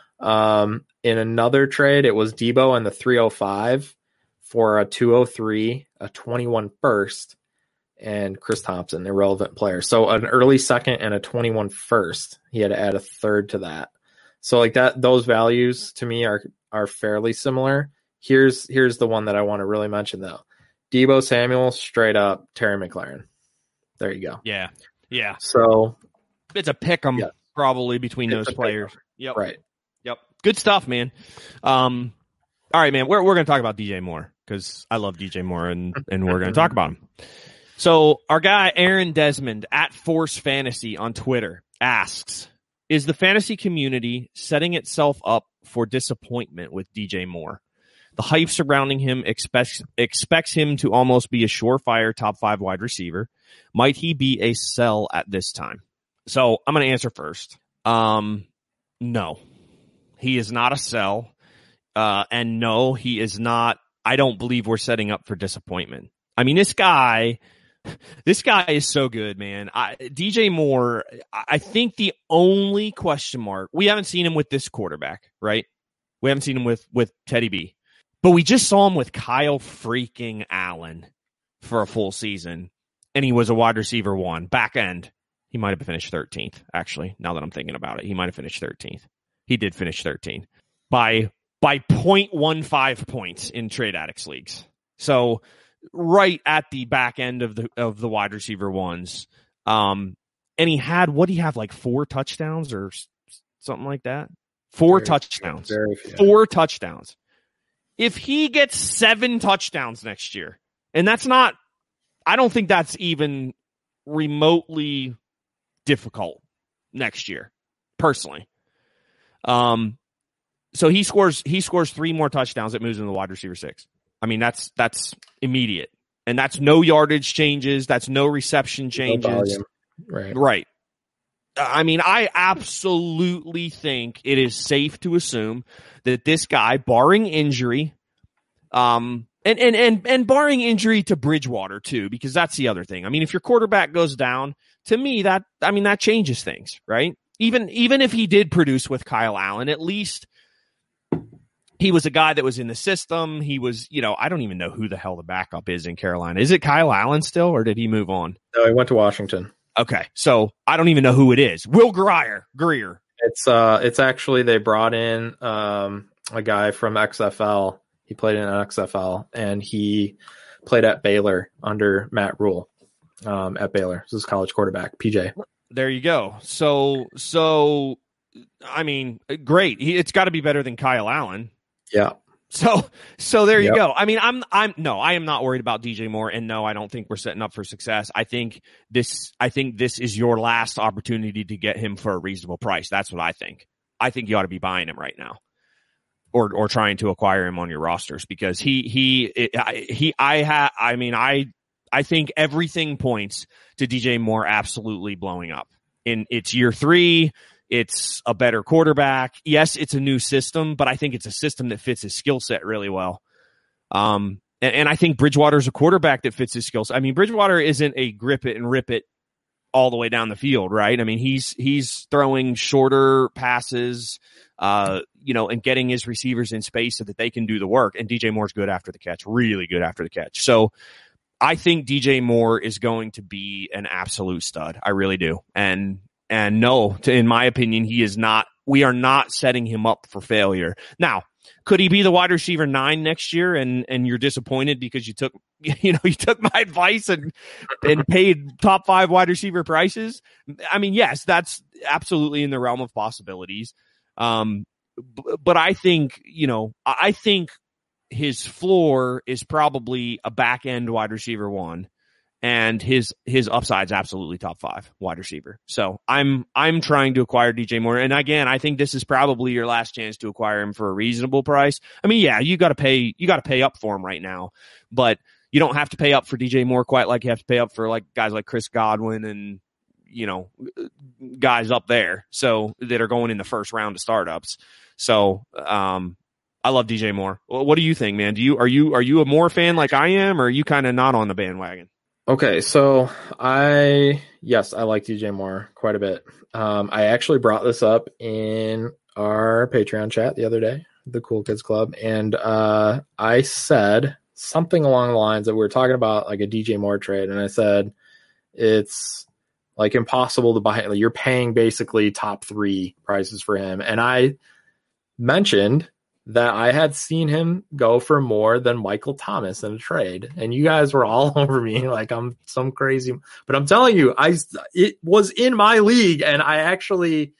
Um, in another trade, it was Deebo and the three oh five for a two oh three, a twenty-one first, and Chris Thompson, irrelevant player. So an early second and a twenty-one first. He had to add a third to that. So like that, those values to me are are fairly similar. Here's here's the one that I want to really mention though. Deebo Samuel, straight up Terry McLaurin. There you go. Yeah. Yeah. So it's a pick 'em yeah. probably between It's those players. Yep. Right. Yep. Good stuff, man. Um, all right, man. We're we're gonna talk about D J Moore because I love D J Moore and and we're gonna talk about him. So our guy Aaron Desmond at Force Fantasy on Twitter asks, is the fantasy community setting itself up for disappointment with D J Moore? The hype surrounding him expects expects him to almost be a surefire top five wide receiver. Might he be a sell at this time? So I'm going to answer first. Um, no, he is not a sell. Uh, and no, he is not. I don't believe we're setting up for disappointment. I mean, this guy, this guy is so good, man. I, D J Moore, I think the only question mark, we haven't seen him with this quarterback, right? We haven't seen him with, with Teddy B. But we just saw him with Kyle freaking Allen for a full season, and he was a wide receiver one. Back end, he might have finished thirteenth, actually, now that I'm thinking about it. He might have finished thirteenth. He did finish thirteenth by by zero point one five points in Trade Addicts leagues. So right at the back end of the of the wide receiver ones. Um, and he had, what do you have, like four touchdowns or something like that? Four Very touchdowns. Very few. Four touchdowns. If he gets seven touchdowns next year, and that's not, I don't think that's even remotely difficult next year, personally. Um, so he scores, he scores three more touchdowns, it moves into the wide receiver six. I mean, that's, that's immediate, and that's no yardage changes. That's no reception changes. No right. Right. I mean, I absolutely think it is safe to assume that this guy, barring injury, um, and, and, and, and barring injury to Bridgewater too, because that's the other thing. I mean, if your quarterback goes down, to me, that, I mean, that changes things, right? Even, even if he did produce with Kyle Allen, at least he was a guy that was in the system. He was, you know, I don't even know who the hell the backup is in Carolina. Is it Kyle Allen still, or did he move on? No, he went to Washington. Okay, so I don't even know who it is. Will Grier. Greer. It's uh, it's actually they brought in um a guy from X F L. He played in X F L and he played at Baylor under Matt Rule. Um, at Baylor, this is college quarterback P J. There you go. So so, I mean, great. He, it's got to be better than Kyle Allen. Yeah. So, so there you Yep. go. I mean, I'm, I'm, no, I am not worried about D J Moore, and no, I don't think we're setting up for success. I think this, I think this is your last opportunity to get him for a reasonable price. That's what I think. I think you ought to be buying him right now, or, or trying to acquire him on your rosters, because he, he, it, I, he, I have, I mean, I, I think everything points to D J Moore absolutely blowing up in it's year three. It's a better quarterback. Yes, it's a new system, but I think it's a system that fits his skill set really well. Um, and, and I think Bridgewater's a quarterback that fits his skill set. I mean, Bridgewater isn't a grip it and rip it all the way down the field, right? I mean, he's he's throwing shorter passes, uh, you know, and getting his receivers in space so that they can do the work. And D J Moore's good after the catch, really good after the catch. So I think D J Moore is going to be an absolute stud. I really do. And And no, to, in my opinion, he is not, we are not setting him up for failure. Now, could he be the wide receiver nine next year and, and you're disappointed because you took, you know, you took my advice and, and paid top five wide receiver prices? I mean, yes, that's absolutely in the realm of possibilities. Um, b- but I think, you know, I think his floor is probably a back end wide receiver one. and his his upside's absolutely top five wide receiver. So I'm I'm trying to acquire D J Moore, and again, I think this is probably your last chance to acquire him for a reasonable price. I mean, yeah, you got to pay you got to pay up for him right now, but you don't have to pay up for D J Moore quite like you have to pay up for like guys like Chris Godwin and you know guys up there, so that are going in the first round of startups. So um, I love D J Moore. What do you think, man? Do you are you are you a Moore fan like I am, or are you kind of not on the bandwagon? Okay, so I, yes, I like D J Moore quite a bit. Um, I actually brought this up in our Patreon chat the other day, the Cool Kids Club, and uh, I said something along the lines that we were talking about like a D J Moore trade, and I said it's like impossible to buy. Like, you're paying basically top three prices for him, and I mentioned that I had seen him go for more than Michael Thomas in a trade, and you guys were all over me like I'm some crazy. But I'm telling you, I it was in my league, and I actually,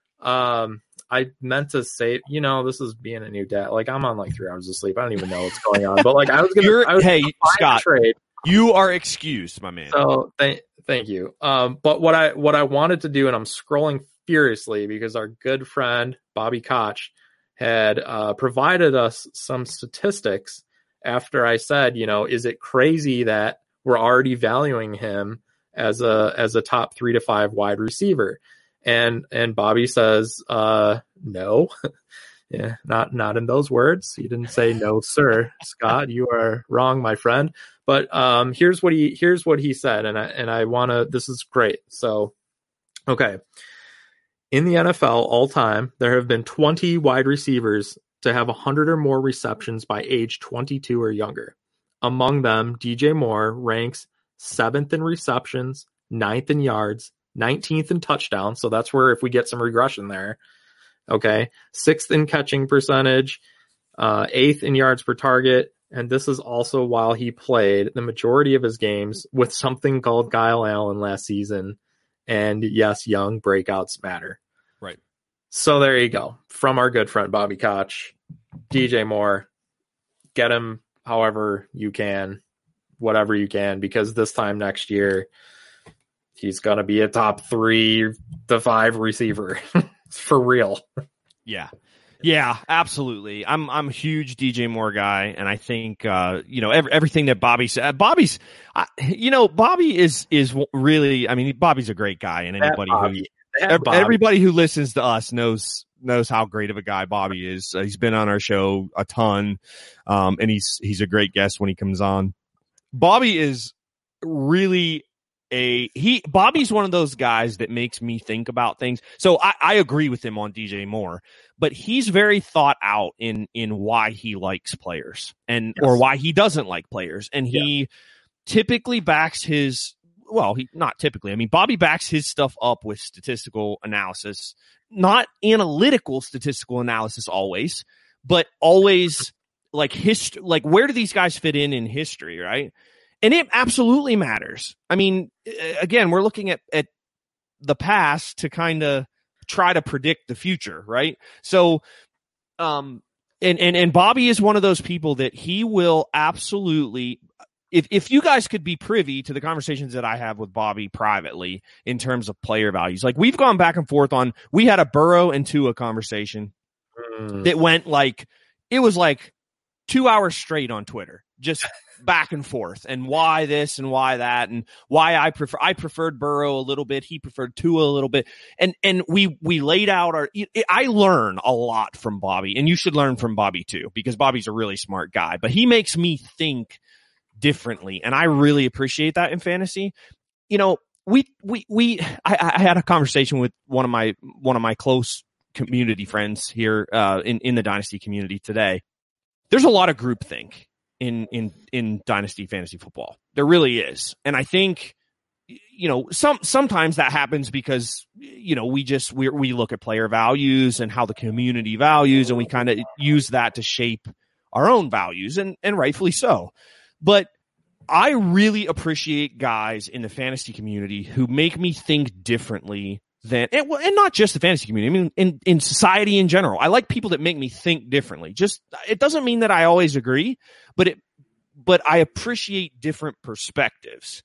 um, I meant to say, you know, this is being a new dad. Like I'm on like three hours of sleep. I don't even know what's going on. But like I was gonna, I was hey gonna buy Scott, a trade. You are excused, my man. So thank thank you. Um, but what I what I wanted to do, and I'm scrolling furiously because our good friend Bobby Koch had uh, provided us some statistics after I said, you know, is it crazy that we're already valuing him as a as a top three to five wide receiver? And and Bobby says, uh, no, yeah, not not in those words. He didn't say no, sir, Scott, you are wrong, my friend. But um, here's what he here's what he said, and I and I want to. This is great. So, okay. In the N F L all time, there have been twenty wide receivers to have one hundred or more receptions by age twenty-two or younger. Among them, D J Moore ranks seventh in receptions, ninth in yards, nineteenth in touchdowns. So that's where if we get some regression there. Okay. Sixth in catching percentage, uh, eighth in yards per target. And this is also while he played the majority of his games with something called Kyle Allen last season. And yes, young breakouts matter. Right. So there you go. From our good friend Bobby Koch, D J Moore, get him however you can, whatever you can, because this time next year, he's going to be a top three to five receiver for real. Yeah. Yeah, absolutely. I'm I'm a huge D J Moore guy, and I think uh, you know every, everything that Bobby said. Bobby's, uh, you know, Bobby is is really. I mean, Bobby's a great guy, and anybody who everybody, everybody who listens to us knows knows how great of a guy Bobby is. Uh, he's been on our show a ton, um, and he's he's a great guest when he comes on. Bobby is really. A he Bobby's one of those guys that makes me think about things. So I, I agree with him on D J Moore, but he's very thought out in in why he likes players and yes. or why he doesn't like players. And he yeah. typically backs his well, he not typically. I mean, Bobby backs his stuff up with statistical analysis, not analytical statistical analysis always, but always like history. Like where do these guys fit in in history, right? And it absolutely matters. I mean, again, we're looking at, at the past to kind of try to predict the future, right? So, um, and, and, and Bobby is one of those people that he will absolutely, if, if you guys could be privy to the conversations that I have with Bobby privately in terms of player values, like we've gone back and forth on, we had a Burrow and Tua conversation mm. that went like, it was like two hours straight on Twitter, just back and forth, and why this and why that, and why I prefer I preferred Burrow a little bit, he preferred Tua a little bit, and and we we laid out our. I learn a lot from Bobby, and you should learn from Bobby too, because Bobby's a really smart guy, but he makes me think differently, and I really appreciate that in fantasy. You know, we we we I, I had a conversation with one of my one of my close community friends here uh, in in the Dynasty community today. There's a lot of groupthink in, in, in Dynasty fantasy football. There really is. And I think, you know, some, sometimes that happens because, you know, we just, we we look at player values and how the community values, and we kind of use that to shape our own values, and, and rightfully so. But I really appreciate guys in the fantasy community who make me think differently than, and, and not just the fantasy community, I mean, in, in society in general. I like people that make me think differently. Just, it doesn't mean that I always agree, but it, but I appreciate different perspectives.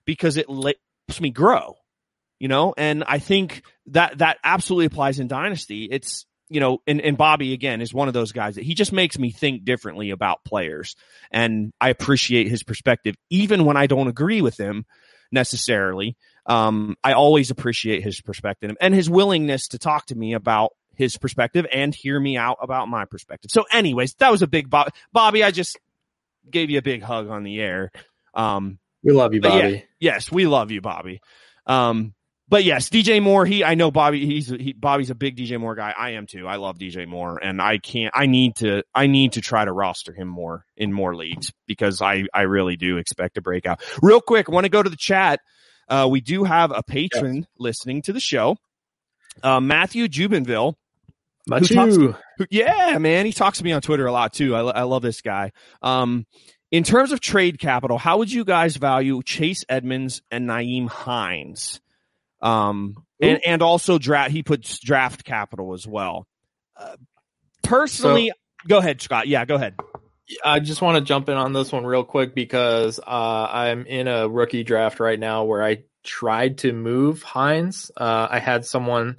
because it helps me grow, you know, and I think that that absolutely applies in Dynasty. It's, you know, and, and Bobby, again, is one of those guys that he just makes me think differently about players. And I appreciate his perspective, even when I don't agree with him necessarily. Um, I always appreciate his perspective and his willingness to talk to me about his perspective and hear me out about my perspective. So anyways, that was a big Bob- Bobby. I just gave you a big hug on the air. Um, we love you, Bobby. Yeah, yes, we love you, Bobby. Um, But yes, D J Moore, he, I know Bobby, he's, he, Bobby's a big D J Moore guy. I am too. I love D J Moore, and I can't, I need to, I need to try to roster him more in more leagues because I, I really do expect a breakout. Real quick, want to go to the chat. Uh, we do have a patron yes. listening to the show. Uh, Matthew Jubinville. Matthew. Who talks, who, yeah, man. He talks to me on Twitter a lot too. I, I love this guy. Um, in terms of trade capital, how would you guys value Chase Edmonds and Nyheim Hines? Um, and, and also draft, he puts draft capital as well. Uh, personally, so, go ahead, Scott. Yeah, go ahead. I just want to jump in on this one real quick because, uh, I'm in a rookie draft right now where I tried to move Hines. Uh, I had someone,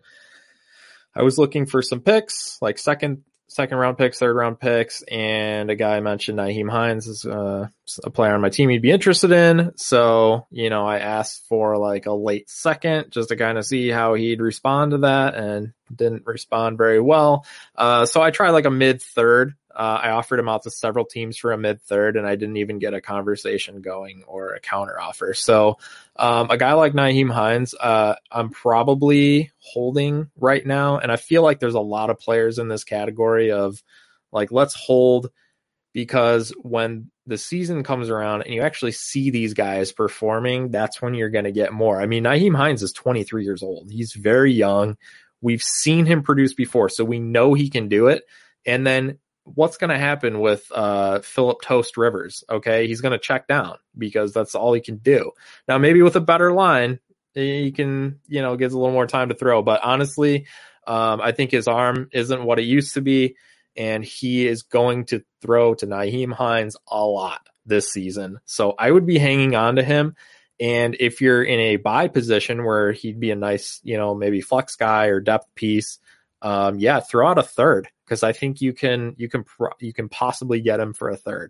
I was looking for some picks, like second, second round picks, third round picks. And a guy mentioned Nyheim Hines is uh, a player on my team he'd be interested in. So, you know, I asked for like a late second just to kind of see how he'd respond to that, and didn't respond very well. Uh, so I tried like a mid third. Uh, I offered him out to several teams for a mid third, and I didn't even get a conversation going or a counter offer. So, um, a guy like Nyheim Hines, uh, I'm probably holding right now. And I feel like there's a lot of players in this category of like, let's hold, because when the season comes around and you actually see these guys performing, that's when you're going to get more. I mean, Nyheim Hines is twenty-three years old. He's very young. We've seen him produce before, so we know he can do it. And then what's going to happen with uh, Phillip Toast Rivers? Okay, he's going to check down because that's all he can do. Now, maybe with a better line, he can, you know, gets a little more time to throw. But honestly, um, I think his arm isn't what it used to be, and he is going to throw to Nyheim Hines a lot this season. So I would be hanging on to him. And if you're in a buy position where he'd be a nice, you know, maybe flex guy or depth piece, um, yeah, throw out a third, because I think you can, you can, pro- you can possibly get him for a third,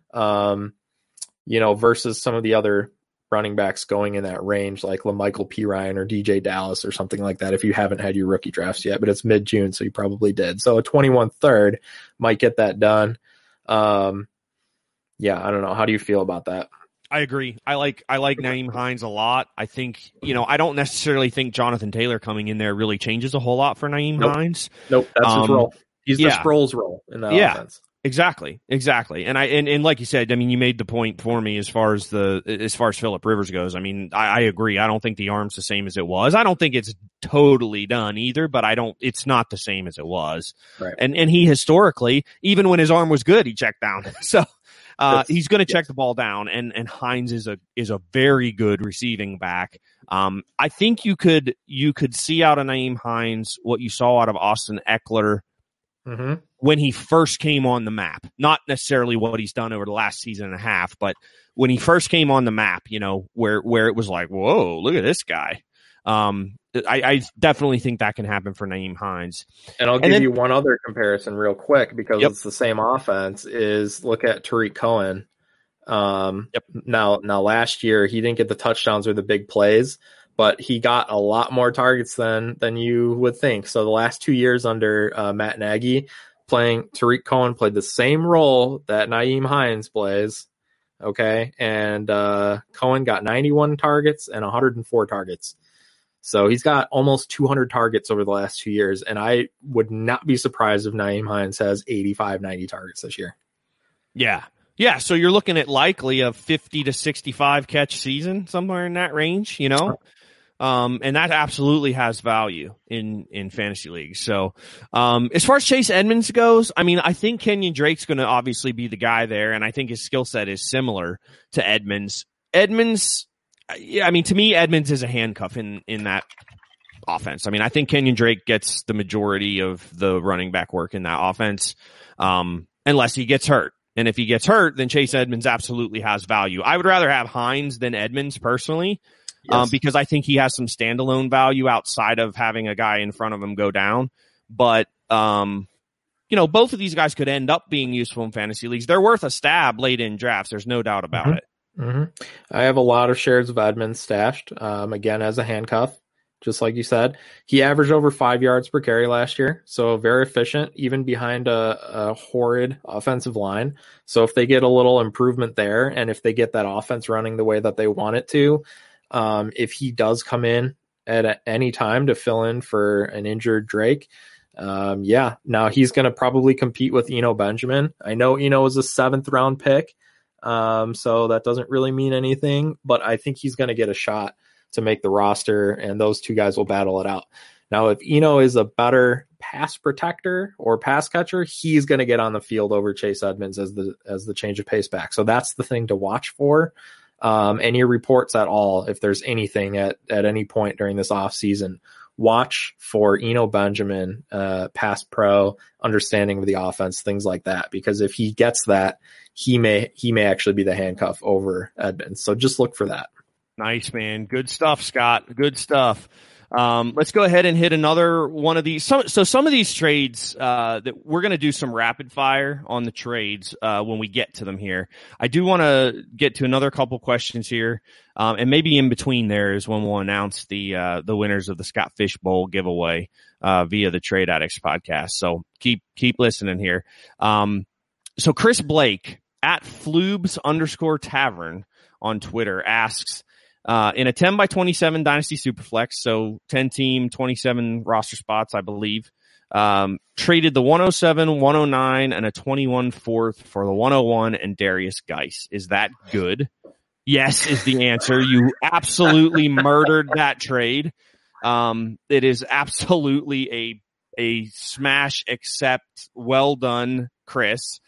um, you know, versus some of the other running backs going in that range, like LaMichael Pirine or D J Dallas or something like that. If you haven't had your rookie drafts yet, but it's mid June, so you probably did. So a twenty-one third might get that done. Um, yeah, I don't know. How do you feel about that? I agree. I like I like Nyheim Hines a lot. I think, you know, I don't necessarily think Jonathan Taylor coming in there really changes a whole lot for Nyheim nope. Hines. Nope, that's um, his role. He's yeah. the Sproles role in that yeah, offense. Exactly, exactly. And I and, and like you said, I mean, you made the point for me as far as the as far as Phillip Rivers goes. I mean, I, I agree. I don't think the arm's the same as it was. I don't think it's totally done either, but I don't. It's not the same as it was. Right. And and he historically, even when his arm was good, he checked down. So. Uh, he's going to check yes. the ball down, and, and Hines is a is a very good receiving back. Um, I think you could you could see out of Nyheim Hines what you saw out of Austin Eckler mm-hmm. when he first came on the map. Not necessarily what he's done over the last season and a half, but when he first came on the map, you know, where where it was like, whoa, look at this guy. Um, I, I definitely think that can happen for Nyheim Hines. And I'll and give then, you one other comparison real quick, because yep. it's the same offense, is look at Tariq Cohen. Um, yep. now, now last year he didn't get the touchdowns or the big plays, but he got a lot more targets than, than you would think. So the last two years under uh, Matt Nagy, playing Tariq Cohen played the same role that Nyheim Hines plays. Okay. And uh, Cohen got ninety-one targets and one hundred four targets. So he's got almost two hundred targets over the last two years. And I would not be surprised if Nyheim Hines has eighty-five, ninety targets this year. Yeah. Yeah. So you're looking at likely a fifty to sixty-five catch season, somewhere in that range, you know? Um, and that absolutely has value in, in fantasy leagues. So, um, as far as Chase Edmonds goes, I mean, I think Kenyon Drake's going to obviously be the guy there. And I think his skill set is similar to Edmonds. Edmonds, yeah, I mean, to me, Edmonds is a handcuff in, in that offense. I mean, I think Kenyon Drake gets the majority of the running back work in that offense, um, unless he gets hurt. And if he gets hurt, then Chase Edmonds absolutely has value. I would rather have Hines than Edmonds personally, yes. um, because I think he has some standalone value outside of having a guy in front of him go down. But, um, you know, both of these guys could end up being useful in fantasy leagues. They're worth a stab late in drafts. There's no doubt about mm-hmm. it. Mm-hmm. I have a lot of shares of Edmonds stashed, um, again, as a handcuff, just like you said. He averaged over five yards per carry last year, so very efficient, even behind a, a horrid offensive line. So if they get a little improvement there, and if they get that offense running the way that they want it to, um, if he does come in at a, any time to fill in for an injured Drake, um, yeah, now he's going to probably compete with Eno Benjamin. I know Eno is a seventh round pick. Um, so that doesn't really mean anything, but I think he's going to get a shot to make the roster, and those two guys will battle it out. Now, if Eno is a better pass protector or pass catcher, he's going to get on the field over Chase Edmonds as the, as the change of pace back. So that's the thing to watch for. Um, any reports at all, if there's anything at, at any point during this off season, watch for Eno Benjamin, uh, pass pro, understanding of the offense, things like that. Because if he gets that, he may he may actually be the handcuff over Edmonds. So just look for that. Nice, man. Good stuff, Scott. Good stuff. Um, let's go ahead and hit another one of these. Some, so some of these trades, uh, that we're going to do some rapid fire on the trades, uh, when we get to them here. I do want to get to another couple questions here. Um, and maybe in between there is when we'll announce the, uh, the winners of the Scott Fish Bowl giveaway, uh, via the Trade Addicts podcast. So keep, keep listening here. Um, so Chris Blake at Floobs underscore Tavern on Twitter asks, Uh, in a ten by twenty-seven Dynasty Superflex, so ten team, twenty-seven roster spots, I believe, um, traded the one oh seven, one oh nine, and a twenty-one fourth for the one oh one and Darius Geis. Is that good? Yes, is the answer. You absolutely murdered that trade. Um, it is absolutely a, a smash, except well done, Chris.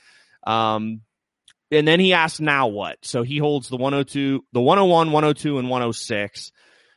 Um, And then he asked, now what? So he holds the one oh two, the one oh one, one oh two, and one oh six.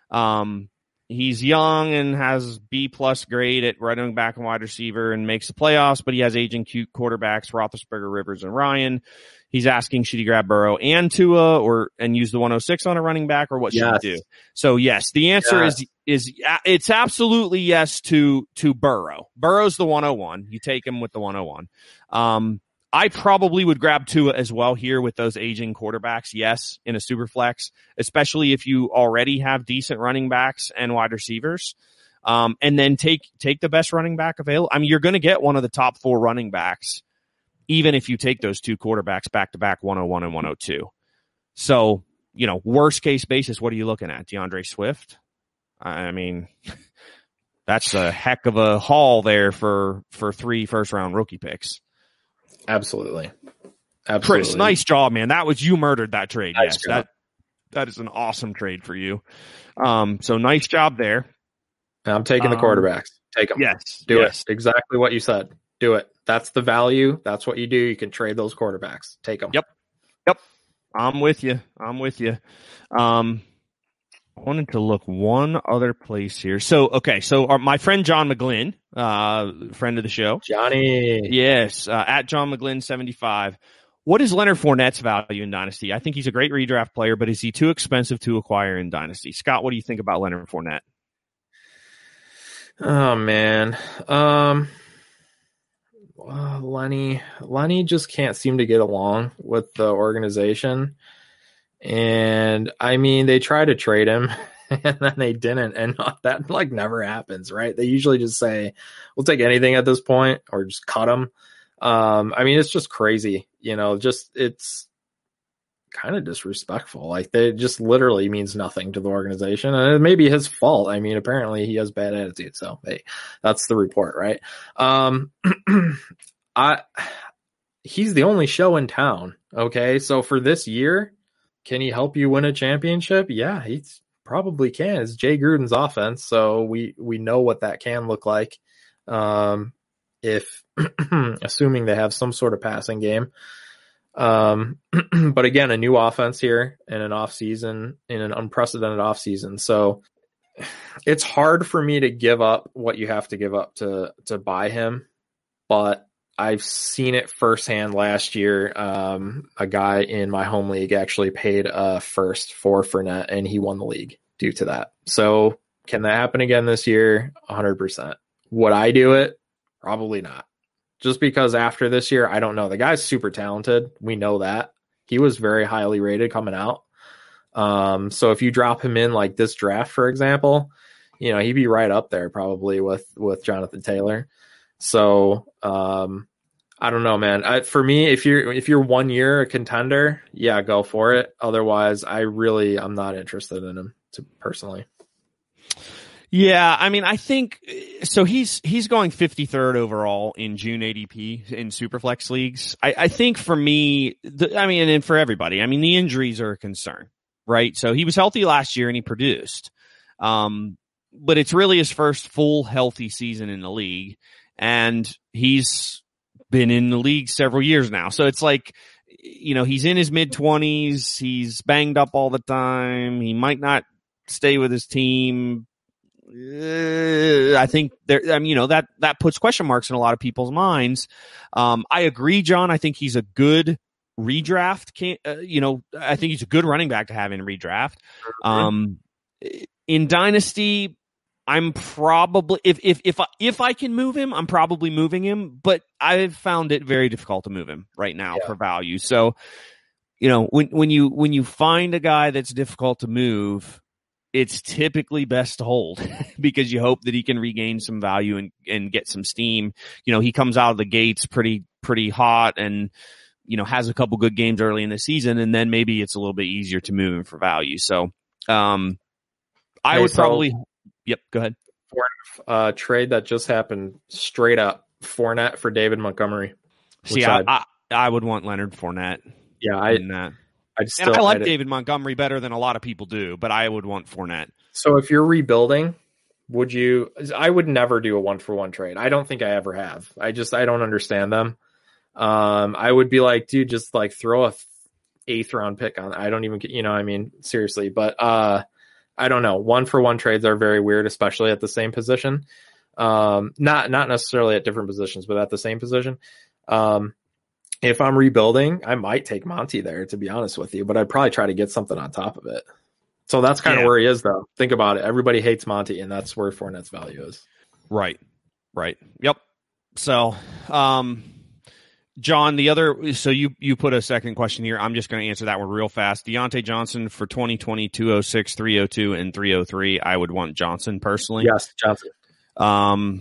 Um, he's young and has B plus grade at running back and wide receiver and makes the playoffs, but he has aging cute quarterbacks, Roethlisberger, Rivers, and Ryan. He's asking, should he grab Burrow and Tua or, and use the one oh six on a running back, or what should yes. he do? So yes, the answer yes. is, is, it's absolutely yes to, to Burrow. Burrow's the one oh one. You take him with the one oh one. Um, I probably would grab Tua as well here with those aging quarterbacks. Yes, in a super flex, especially if you already have decent running backs and wide receivers. Um, and then take, take the best running back available. I mean, you're going to get one of the top four running backs, even if you take those two quarterbacks back to back, one oh one and one oh two. So, you know, worst case basis, what are you looking at? DeAndre Swift? I mean, that's a heck of a haul there for, for three first round rookie picks. Absolutely. Absolutely. Chris, nice job, man. That was, you murdered that trade. Nice yes. job. That, that is an awesome trade for you. Um, so nice job there. I'm taking the quarterbacks. Take them. Yes. Do yes. it. Exactly what you said. Do it. That's the value. That's what you do. You can trade those quarterbacks. Take them. Yep. Yep. I'm with you. I'm with you. Um, I wanted to look one other place here. So, okay. So our, my friend John McGlynn, uh, friend of the show. Johnny. Yes. Uh, at John McGlynn seventy-five. What is Leonard Fournette's value in Dynasty? I think he's a great redraft player, but is he too expensive to acquire in Dynasty? Scott, what do you think about Leonard Fournette? Oh man. Um, uh, Lenny, Lenny just can't seem to get along with the organization. And I mean, they try to trade him and then they didn't. And that like never happens, right? They usually just say, we'll take anything at this point or just cut him. Um, I mean, it's just crazy, you know, just, it's kind of disrespectful. Like they just literally means nothing to the organization, and it may be his fault. I mean, apparently he has bad attitude. So hey, that's the report, right? Um, I, he's the only show in town. Okay. So for this year, can he help you win a championship? Yeah, he probably can. It's Jay Gruden's offense, so we we know what that can look like. Um, if assuming they have some sort of passing game. Um, but again, a new offense here in an off season, in an unprecedented off season. So it's hard for me to give up what you have to give up to to buy him, but I've seen it firsthand last year. Um, a guy in my home league actually paid a first for Fournette, and he won the league due to that. So can that happen again this year? one hundred percent. Would I do it? Probably not. Just because after this year, I don't know. The guy's super talented. We know that. He was very highly rated coming out. Um, so if you drop him in like this draft, for example, you know, he'd be right up there probably with, with Jonathan Taylor. So um, I don't know, man. I, for me, if you're if you're one year a contender, yeah, go for it. Otherwise, I really I'm not interested in him to, personally. Yeah, I mean, I think so. He's he's going fifty-third overall in June A D P in Superflex leagues. I, I think for me, the, I mean, and for everybody, I mean, the injuries are a concern, right? So he was healthy last year and he produced, um, but it's really his first full healthy season in the league, and he's been in the league several years now. So it's like, you know, he's in his mid twenties. He's banged up all the time. He might not stay with his team. Uh, I think there, I mean, you know, that, that puts question marks in a lot of people's minds. Um, I agree, John. I think he's a good redraft. Can, uh, you know, I think he's a good running back to have in redraft. Um, in Dynasty, I'm probably, if, if, if, I, if I can move him, I'm probably moving him, but I've found it very difficult to move him right now yeah. for value. So, you know, when, when you, when you find a guy that's difficult to move, it's typically best to hold because you hope that he can regain some value and, and get some steam. You know, he comes out of the gates pretty, pretty hot and, you know, has a couple good games early in the season, and then maybe it's a little bit easier to move him for value. So, um, I hey, would so probably, yep, go ahead. For uh trade that just happened straight up Fournette for David Montgomery. See, I, I, I would want Leonard Fournette. Yeah. I, that. I still, and I like I David Montgomery better than a lot of people do, but I would want Fournette. So if you're rebuilding, would you? I would never do a one for one trade. I don't think I ever have. I just I don't understand them. Um, I would be like, dude, just like throw a eighth round pick on. I don't even, you know, I mean, seriously. But uh, I don't know. One for one trades are very weird, especially at the same position. Um, not not necessarily at different positions, but at the same position. Um. If I'm rebuilding, I might take Monty there, to be honest with you, but I'd probably try to get something on top of it. So that's kind of yeah. where he is, though. Think about it. Everybody hates Monty, and that's where Fournette's value is. Right. Right. Yep. So, um, John, the other, so you, you put a second question here. I'm just going to answer that one real fast. Deontay Johnson for twenty twenty, two oh six, three oh two, and three oh three. I would want Johnson personally. Yes, Johnson. Um,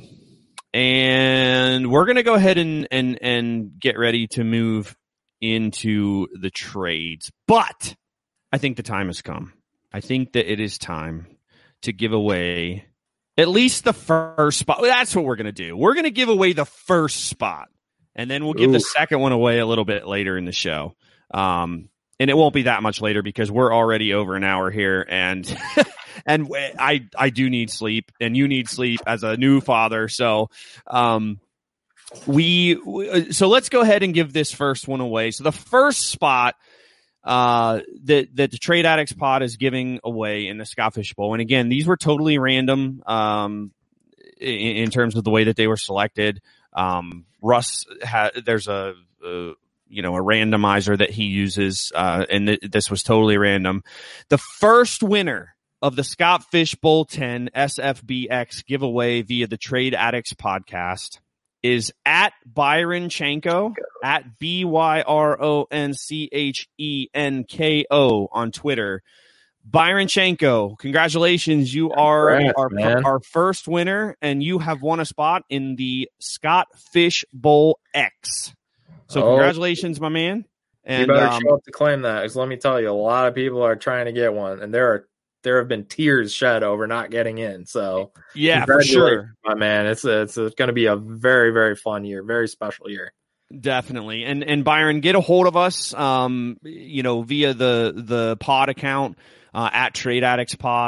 And we're going to go ahead and, and, and get ready to move into the trades. But I think the time has come. I think that it is time to give away at least the first spot. That's what we're going to do. We're going to give away the first spot, and then we'll give Oof. the second one away a little bit later in the show. Um, and it won't be that much later because we're already over an hour here, and and I I do need sleep, and you need sleep as a new father. So, um, we so let's go ahead and give this first one away. So the first spot uh that that the Trade Addicts Pod is giving away in the Scott Fish Bowl, and again, these were totally random um in, in terms of the way that they were selected. Um, Russ had there's a, a you know, a randomizer that he uses, uh, and th- this was totally random. The first winner of the Scott Fish Bowl ten S F B X giveaway via the Trade Addicts podcast is at Byron Chanko, at B Y R O N C H E N K O on Twitter. Byron Chanko, congratulations. You are Congrats, our, man. our first winner, and you have won a spot in the Scott Fish Bowl X. So oh, congratulations, my man. And you better um, show up to claim that, because let me tell you, a lot of people are trying to get one, and there are there have been tears shed over not getting in. So yeah, for sure, my man. It's a, it's going to be a very, very fun year, very special year. Definitely. And and Byron, get a hold of us, um, you know, via the the pod account uh, at Trade Addicts Pod.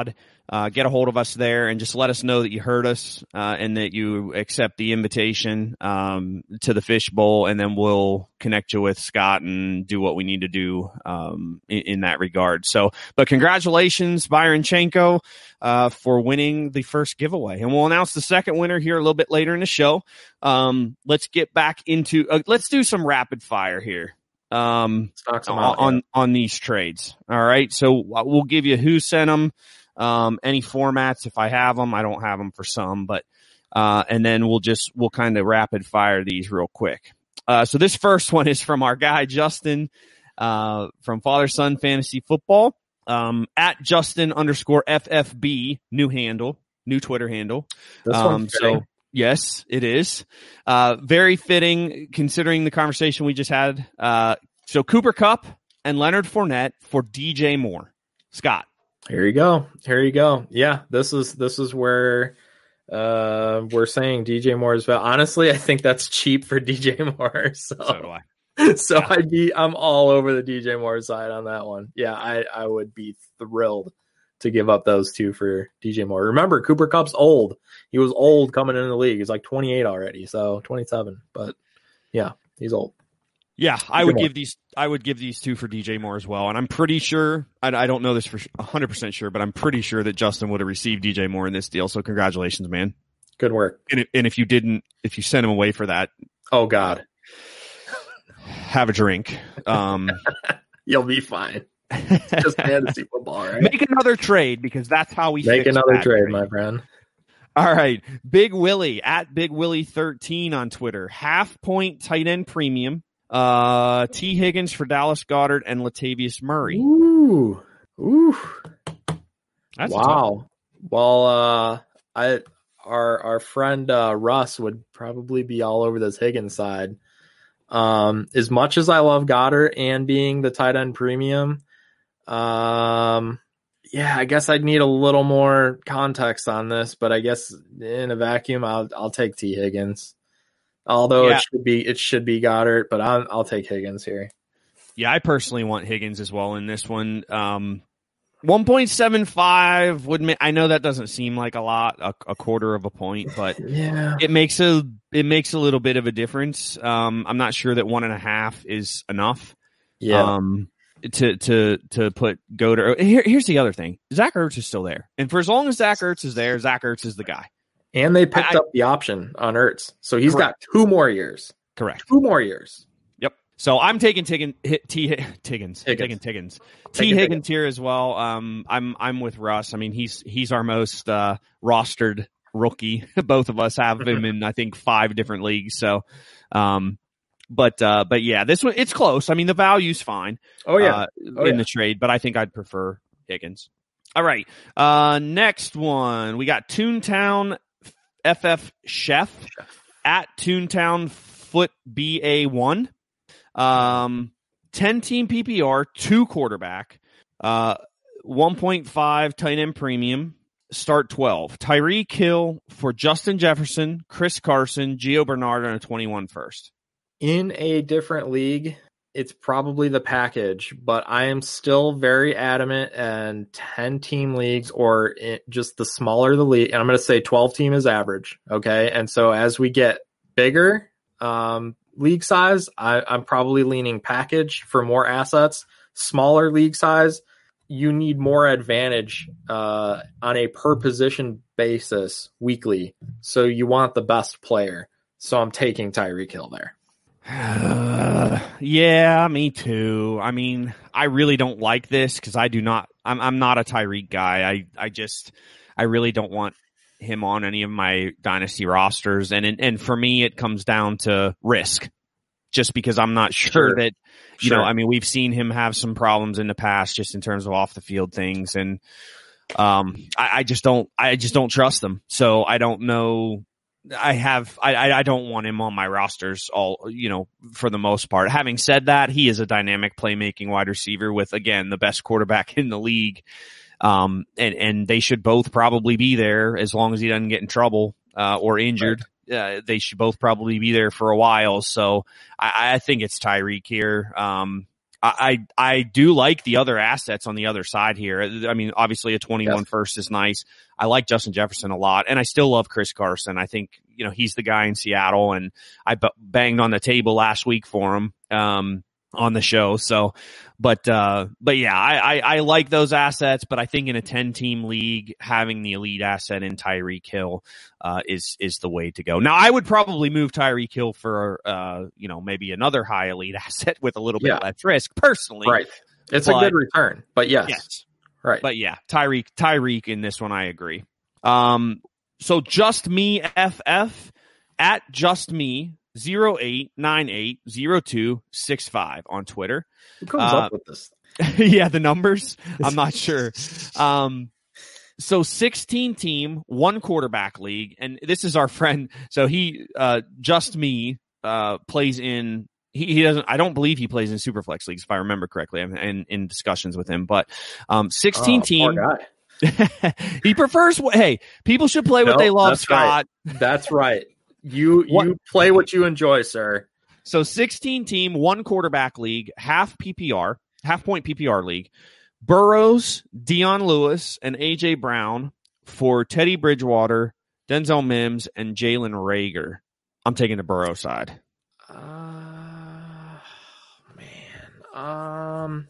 uh, get a hold of us there and just let us know that you heard us uh, and that you accept the invitation um, to the Fish Bowl, and then we'll connect you with Scott and do what we need to do um, in, in that regard. So, but congratulations, Byronchenko, uh, for winning the first giveaway, and we'll announce the second winner here a little bit later in the show. Um, let's get back into uh, let's do some rapid fire here. Um, out, on, yeah. on these trades. All right. So we'll give you who sent them, um, any formats. If I have them, I don't have them for some, but, uh, and then we'll just, we'll kind of rapid fire these real quick. Uh, so this first one is from our guy, Justin, uh, from Father Son Fantasy Football, um, at Justin underscore F F B, new handle, new Twitter handle. This um, one's so yes, it is. Uh, very fitting considering the conversation we just had. Uh, so Cooper Kupp and Leonard Fournette for D J Moore. Scott. Here you go. Here you go. Yeah, this is this is where uh, we're saying D J Moore is valid. Honestly, I think that's cheap for D J Moore. So, So do I. so Yeah. I'd be I'm all over the D J Moore side on that one. Yeah, I, I would be thrilled to give up those two for D J Moore. Remember, Cooper Kupp's old. He was old coming into the league. He's like twenty-eight already, so twenty-seven. But yeah, he's old. Yeah, I D J would Moore. give these. I would give these two for D J Moore as well, and I'm pretty sure. I, I don't know this for one hundred percent sure, but I'm pretty sure that Justin would have received D J Moore in this deal. So congratulations, man. Good work. And if, and if you didn't, if you sent him away for that, Oh God, have a drink. Um, you'll be fine. It's just fantasy football, right? make another trade because that's how we Make fix another bad trade, trade. my friend. All right, Big Willie at Big Willie thirteen on Twitter. Half point tight end premium. Uh, T Higgins for Dallas Goedert and Latavius Murray. Ooh, ooh. That's a tough- Wow. Well, uh, I our our friend uh, Russ would probably be all over this Higgins side. Um, as much as I love Goddard and being the tight end premium, um, yeah, I guess I'd need a little more context on this. But I guess in a vacuum, I'll I'll take T Higgins. Although Yeah. it should be it should be Goddard, but I'll I'll take Higgins here. Yeah, I personally want Higgins as well in this one. Um, one point seven five would ma- I know that doesn't seem like a lot, a, a quarter of a point, but Yeah. it makes a it makes a little bit of a difference. Um, I'm not sure that one and a half is enough. Yeah. Um, to to to put Goddard. Here, here's the other thing: Zach Ertz is still there, and for as long as Zach Ertz is there, Zach Ertz is the guy. And they picked I- up the option on Ertz. So he's Correct. got two more years. Correct. Two more years. Yep. So I'm taking Tiggin, T, T Tiggins, Higgins. taking Tiggins, T Taking Higgins here as well. Um, I'm I'm with Russ. I mean, he's he's our most uh, rostered rookie. Both of us have him in I think five different leagues. So, um, but uh, but yeah, this one it's close. I mean, the value's fine. Oh, yeah. uh, Oh, in yeah. the trade, but I think I'd prefer Higgins. All right. Uh, next one we got Toontown F F Chef at Toontown Foot B A one. Um, ten team P P R, two quarterback, uh, one point five tight end premium, start twelve. Tyreek Hill for Justin Jefferson, Chris Carson, Gio Bernard, and a twenty-one first. In a different league, it's probably the package, but I am still very adamant and ten team leagues or it, just the smaller the league. And I'm going to say twelve team is average. Okay. And so as we get bigger, um, league size, I, I'm probably leaning package for more assets. Smaller league size, you need more advantage uh, on a per position basis weekly. So you want the best player. So I'm taking Tyreek Hill there. Uh, yeah, me too. I mean, I really don't like this because I do not. I'm I'm not a Tyreek guy. I I just I really don't want him on any of my dynasty rosters, and and, and for me, it comes down to risk. Just because I'm not sure, Sure. that you Sure. know, I mean, we've seen him have some problems in the past, just in terms of off the field things, and um, I, I just don't I just don't trust them. So I don't know. I have, I, I don't want him on my rosters all, you know, for the most part. Having said that, he is a dynamic playmaking wide receiver with, again, the best quarterback in the league. Um, and, and they should both probably be there as long as he doesn't get in trouble, uh, or injured. Uh, they should both probably be there for a while. So I, I think it's Tyreek here. Um, I, I do like the other assets on the other side here. I mean, obviously a twenty-one yes. first is nice. I like Justin Jefferson a lot, and I still love Chris Carson. I think, you know, he's the guy in Seattle, and I b- banged on the table last week for him, um, on the show. So, but, uh, but yeah, I, I, I like those assets, but I think in a ten team league, having the elite asset in Tyreek Hill, uh, is, is the way to go. Now, I would probably move Tyreek Hill for, uh, you know, maybe another high elite asset with a little bit yeah. less risk personally. Right. It's but, a good return, but yes. yes. Right. But yeah, Tyreek, Tyreek in this one, I agree. Um, so just me F F at just me. Zero eight nine eight zero two six five on Twitter. Who comes uh, up with this? Yeah, the numbers. I'm not sure. Um, so sixteen team, one quarterback league, and this is our friend. So he, uh, just me, uh, plays in. He, he doesn't. I don't believe he plays in Superflex leagues, if I remember correctly. I'm in, in discussions with him, but um, sixteen oh, team. Poor guy. He prefers. Hey, people should play what no, they love, that's Scott. Right. That's right. You what? you play what you enjoy, sir. So sixteen team, one quarterback league, half P P R, half point P P R league. Burrows, Dion Lewis, and A J Brown for Teddy Bridgewater, Denzel Mims, and Jalen Reagor. I'm taking the Burrow side. Uh, man, um,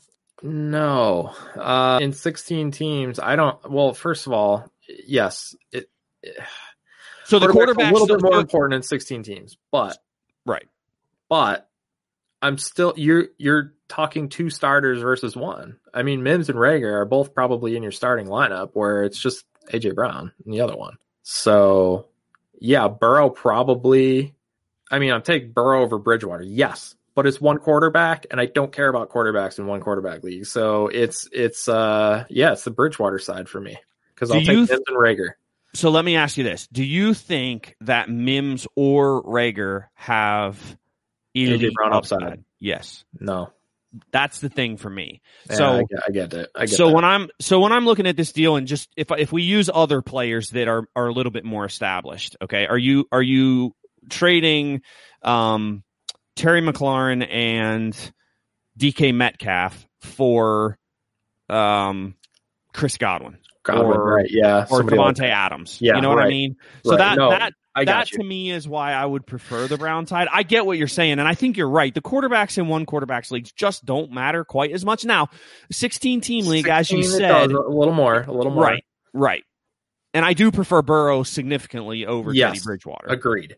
no. Uh, in sixteen teams, I don't. Well, first of all, yes, it. it So the quarterback's a little bit still, more important in sixteen teams, but right. But I'm still you're you're talking two starters versus one. I mean, Mims and Reagor are both probably in your starting lineup, where it's just A J Brown and the other one. So yeah, Burrow probably. I mean, I'm taking Burrow over Bridgewater, yes, but it's one quarterback, and I don't care about quarterbacks in one quarterback league. So it's it's uh yeah, it's the Bridgewater side for me because I'll take th- Mims and Reagor. So let me ask you this. Do you think that Mims or Reagor have A J Brown upside? upside? Yes. No. That's the thing for me. Yeah, so I get, I get it. I get so that. when I'm so when I'm looking at this deal, and just if if we use other players that are are a little bit more established, okay? Are you are you trading um, Terry McLaurin and D K Metcalf for um, Chris Godwin? Godwin, or, right? Yeah, or Devontae like Adams. Yeah, you know what right. I mean. So right. that no, that I got that you. to me is why I would prefer the Brown side. I get what you're saying, and I think you're right. The quarterbacks in one quarterbacks leagues just don't matter quite as much. Now, sixteen team league, as you sixteen, said, a little more, a little more. right, right. And I do prefer Burrow significantly over yes, Teddy Bridgewater. Agreed.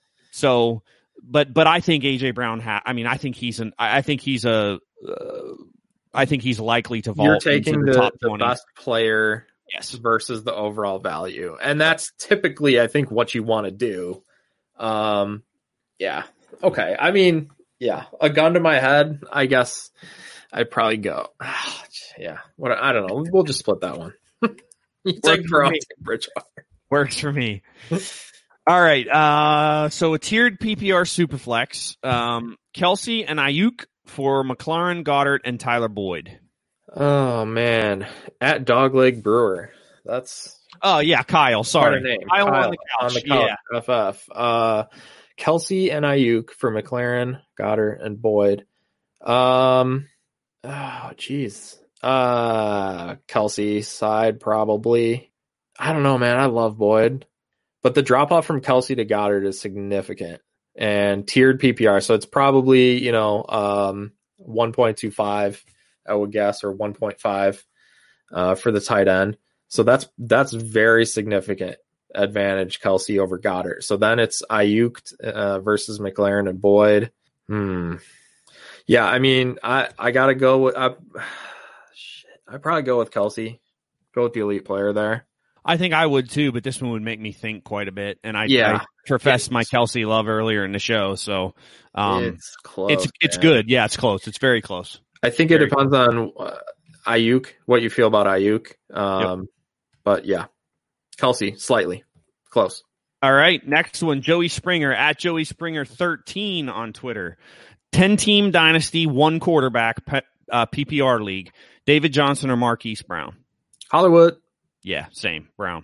So, but but I think A J Brown. Ha- I mean, I think he's an. I think he's a. Uh, I think he's likely to vault You're taking into the, the, top the twenty. best player. Yes. Versus the overall value. And that's typically, I think, what you want to do. Um, yeah. Okay. I mean, yeah, a gun to my head, I guess I'd probably go. Yeah. What? I don't know. We'll just split that one. You take Burrow, take Bridgewater. Works for me. All right. Uh, so a tiered P P R Superflex. Um, Kelsey and Ayuk for McLaurin, Goddard, and Tyler Boyd. Oh man, at Dogleg Brewer. That's oh yeah, Kyle. Sorry, name. Kyle, Kyle on the couch. On the couch. Yeah. F F. Uh, Kelsey and Ayuk for McLaurin, Goddard, and Boyd. Um, oh jeez. Uh, Kelsey side probably. I don't know, man. I love Boyd, but the drop off from Kelsey to Goddard is significant and tiered P P R, so it's probably you know um one point two five. I would guess, or one point five uh, for the tight end. So that's that's very significant advantage Kelsey over Goddard. So then it's Ayuk uh, versus McLaurin and Boyd. Hmm. Yeah, I mean, I, I got to go with I, shit, I probably go with Kelsey. Go with the elite player there. I think I would too, but this one would make me think quite a bit. And I, yeah. I professed my Kelsey love earlier in the show. So um, it's close. It's, it's man. good. Yeah, it's close. It's very close. I think Very it depends cool. on uh, Ayuk, what you feel about Ayuk. Um, yep. But yeah, Kelsey, slightly close. All right. Next one, Joey Springer at Joey Springer thirteen on Twitter. ten team dynasty, one quarterback, pe- uh, P P R league. David Johnson or Marquise Brown? Hollywood. Yeah, same. Brown.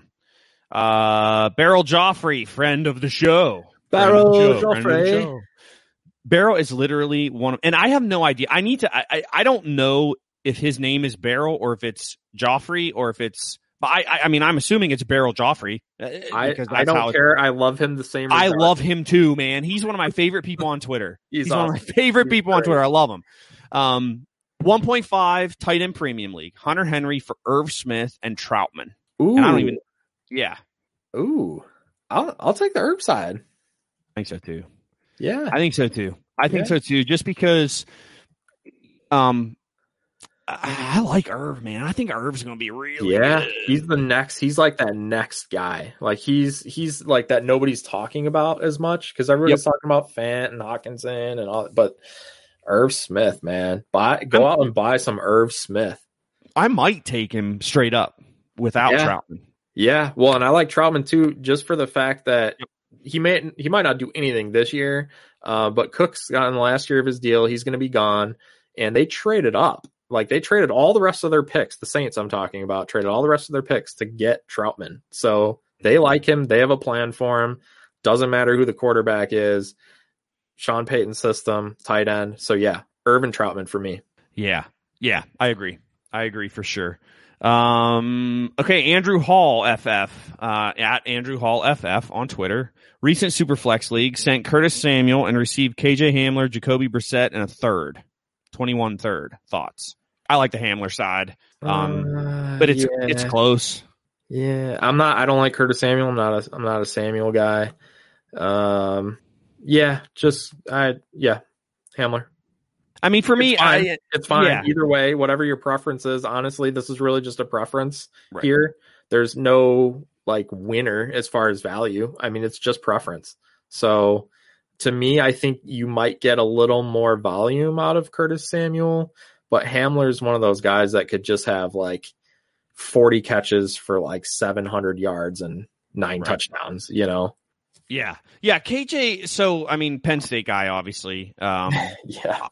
Uh, Beryl Joffrey, friend of the show. Beryl Joffrey. Barrow is literally one of, and I have no idea. I need to, I, I, I don't know if his name is Barrow or if it's Joffrey or if it's, but I, I mean, I'm assuming it's Barrel Joffrey. I, I don't care. I love him the same. I love him too, man. He's one of my favorite people on Twitter. He's, He's awesome. One of my favorite He's people great. on Twitter. I love him. Um, one point five tight end premium league. Hunter Henry for Irv Smith and Troutman. Ooh. And I don't even, yeah. Ooh. I'll, I'll take the Irv side. I think so too. Yeah. I think so too. I think yeah. so too. Just because, um, I, I like Irv, man. I think Irv's going to be really yeah. good. He's the next. He's like that next guy. Like he's he's like that. Nobody's talking about as much because everybody's yep. talking about Fant and Hawkinson and all. But Irv Smith, man, buy go I'm, out and buy some Irv Smith. I might take him straight up without yeah. Troutman. Yeah, well, and I like Troutman too, just for the fact that yep. he may he might not do anything this year, uh, but Cook's got in the last year of his deal. He's going to be gone, and they traded up. Like they traded all the rest of their picks, the Saints I'm talking about, traded all the rest of their picks to get Troutman. So they like him. They have a plan for him. Doesn't matter who the quarterback is. Sean Payton's system, tight end. So yeah, Irvin Troutman for me. Yeah. Yeah, I agree. I agree for sure. Um, okay. Andrew Hall F F, uh, at Andrew Hall F F on Twitter. Recent Superflex League sent Curtis Samuel and received K J Hamler, Jacoby Brissett, and a third. twenty-one third. Thoughts? I like the Hamler side, um, uh, but it's yeah. it's close. Yeah, I'm not. I don't like Curtis Samuel. I'm not a. I'm not a Samuel guy. Um, yeah, just I. Yeah, Hamler. I mean, for it's me, fine. I, it's fine yeah. either way. Whatever your preference is. Honestly, this is really just a preference right. here. There's no like winner as far as value. I mean, it's just preference. So. To me, I think you might get a little more volume out of Curtis Samuel, but Hamler's one of those guys that could just have like forty catches for like seven hundred yards and nine right. touchdowns, you know? Yeah. Yeah. K J. So, I mean, Penn State guy, obviously. Um, yeah.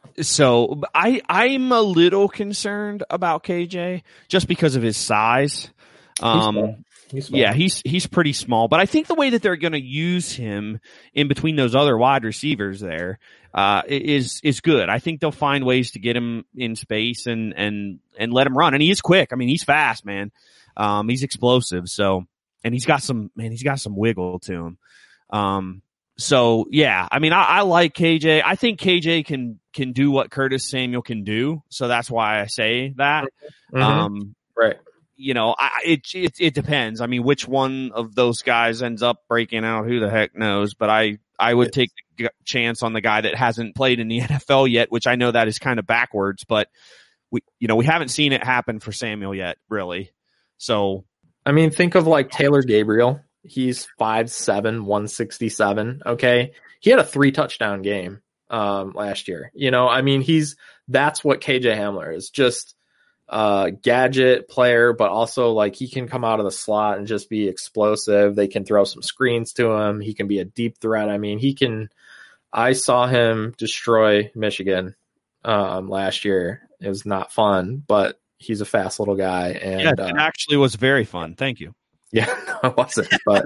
So I, I'm a little concerned about K J just because of his size. Um, He's small. Yeah, he's he's pretty small, but I think the way that they're going to use him in between those other wide receivers there uh, is is good. I think they'll find ways to get him in space and and and let him run. And he is quick. I mean, he's fast, man. Um, he's explosive. So, and he's got some man. He's got some wiggle to him. Um, so yeah, I mean, I, I like K J. I think K J can can do what Curtis Samuel can do. So that's why I say that. Mm-hmm. Um, right. You know, I, it, it it depends. I mean, which one of those guys ends up breaking out? Who the heck knows? But I, I would take the chance on the guy that hasn't played in the N F L yet, which I know that is kind of backwards. But we, you know, we haven't seen it happen for Samuel yet, really. So, I mean, think of like Taylor Gabriel. He's five seven, one sixty-seven. Okay, he had a three touchdown game um, last year. You know, I mean, he's that's what K J Hamler is. Just. Uh, gadget player, but also like he can come out of the slot and just be explosive. They can throw some screens to him. He can be a deep threat. I mean, he can, I saw him destroy Michigan, um, last year. It was not fun, but he's a fast little guy. And yeah, it uh, actually was very fun. Thank you. Yeah, no, it wasn't, but,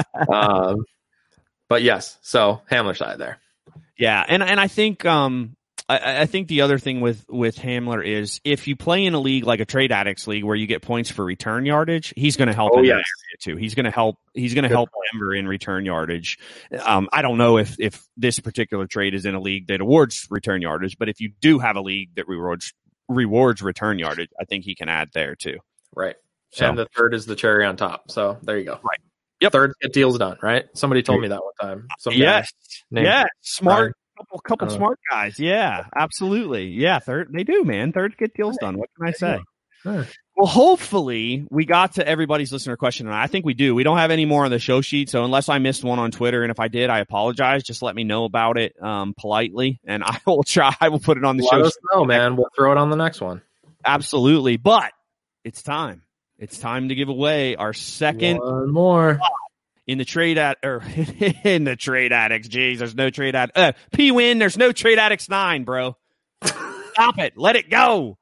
um, but yes, so Hamler side there. Yeah. And, and I think, um, I, I think the other thing with, with Hamler is if you play in a league like a Trade Addicts league where you get points for return yardage, he's going to help oh, in yes. that area too. He's going to help. He's going to help Denver in return yardage. Um, I don't know if if this particular trade is in a league that awards return yardage, but if you do have a league that rewards rewards return yardage, I think he can add there too. Right. So, and the third is the cherry on top. So there you go. Right. Yep. Third get deals done. Right. Somebody told me that one time. Some yes. Yeah. Smart. Ryan. Couple, couple smart guys. Yeah, absolutely. Yeah, third, they do, man. Thirds get deals done. What can I say? Sure. Well, hopefully we got to everybody's listener question. And I think we do. We don't have any more on the show sheet. So unless I missed one on Twitter, and if I did, I apologize. Just let me know about it um, politely, and I will try. I will put it on the let show us sheet. know, man. We'll throw it on the next one. Absolutely. But it's time. It's time to give away our second one more. In the trade at or in the Trade Addicts. Jeez, there's no trade ad. Uh, P win. There's no Trade Addicts nine, bro. Stop it. Let it go.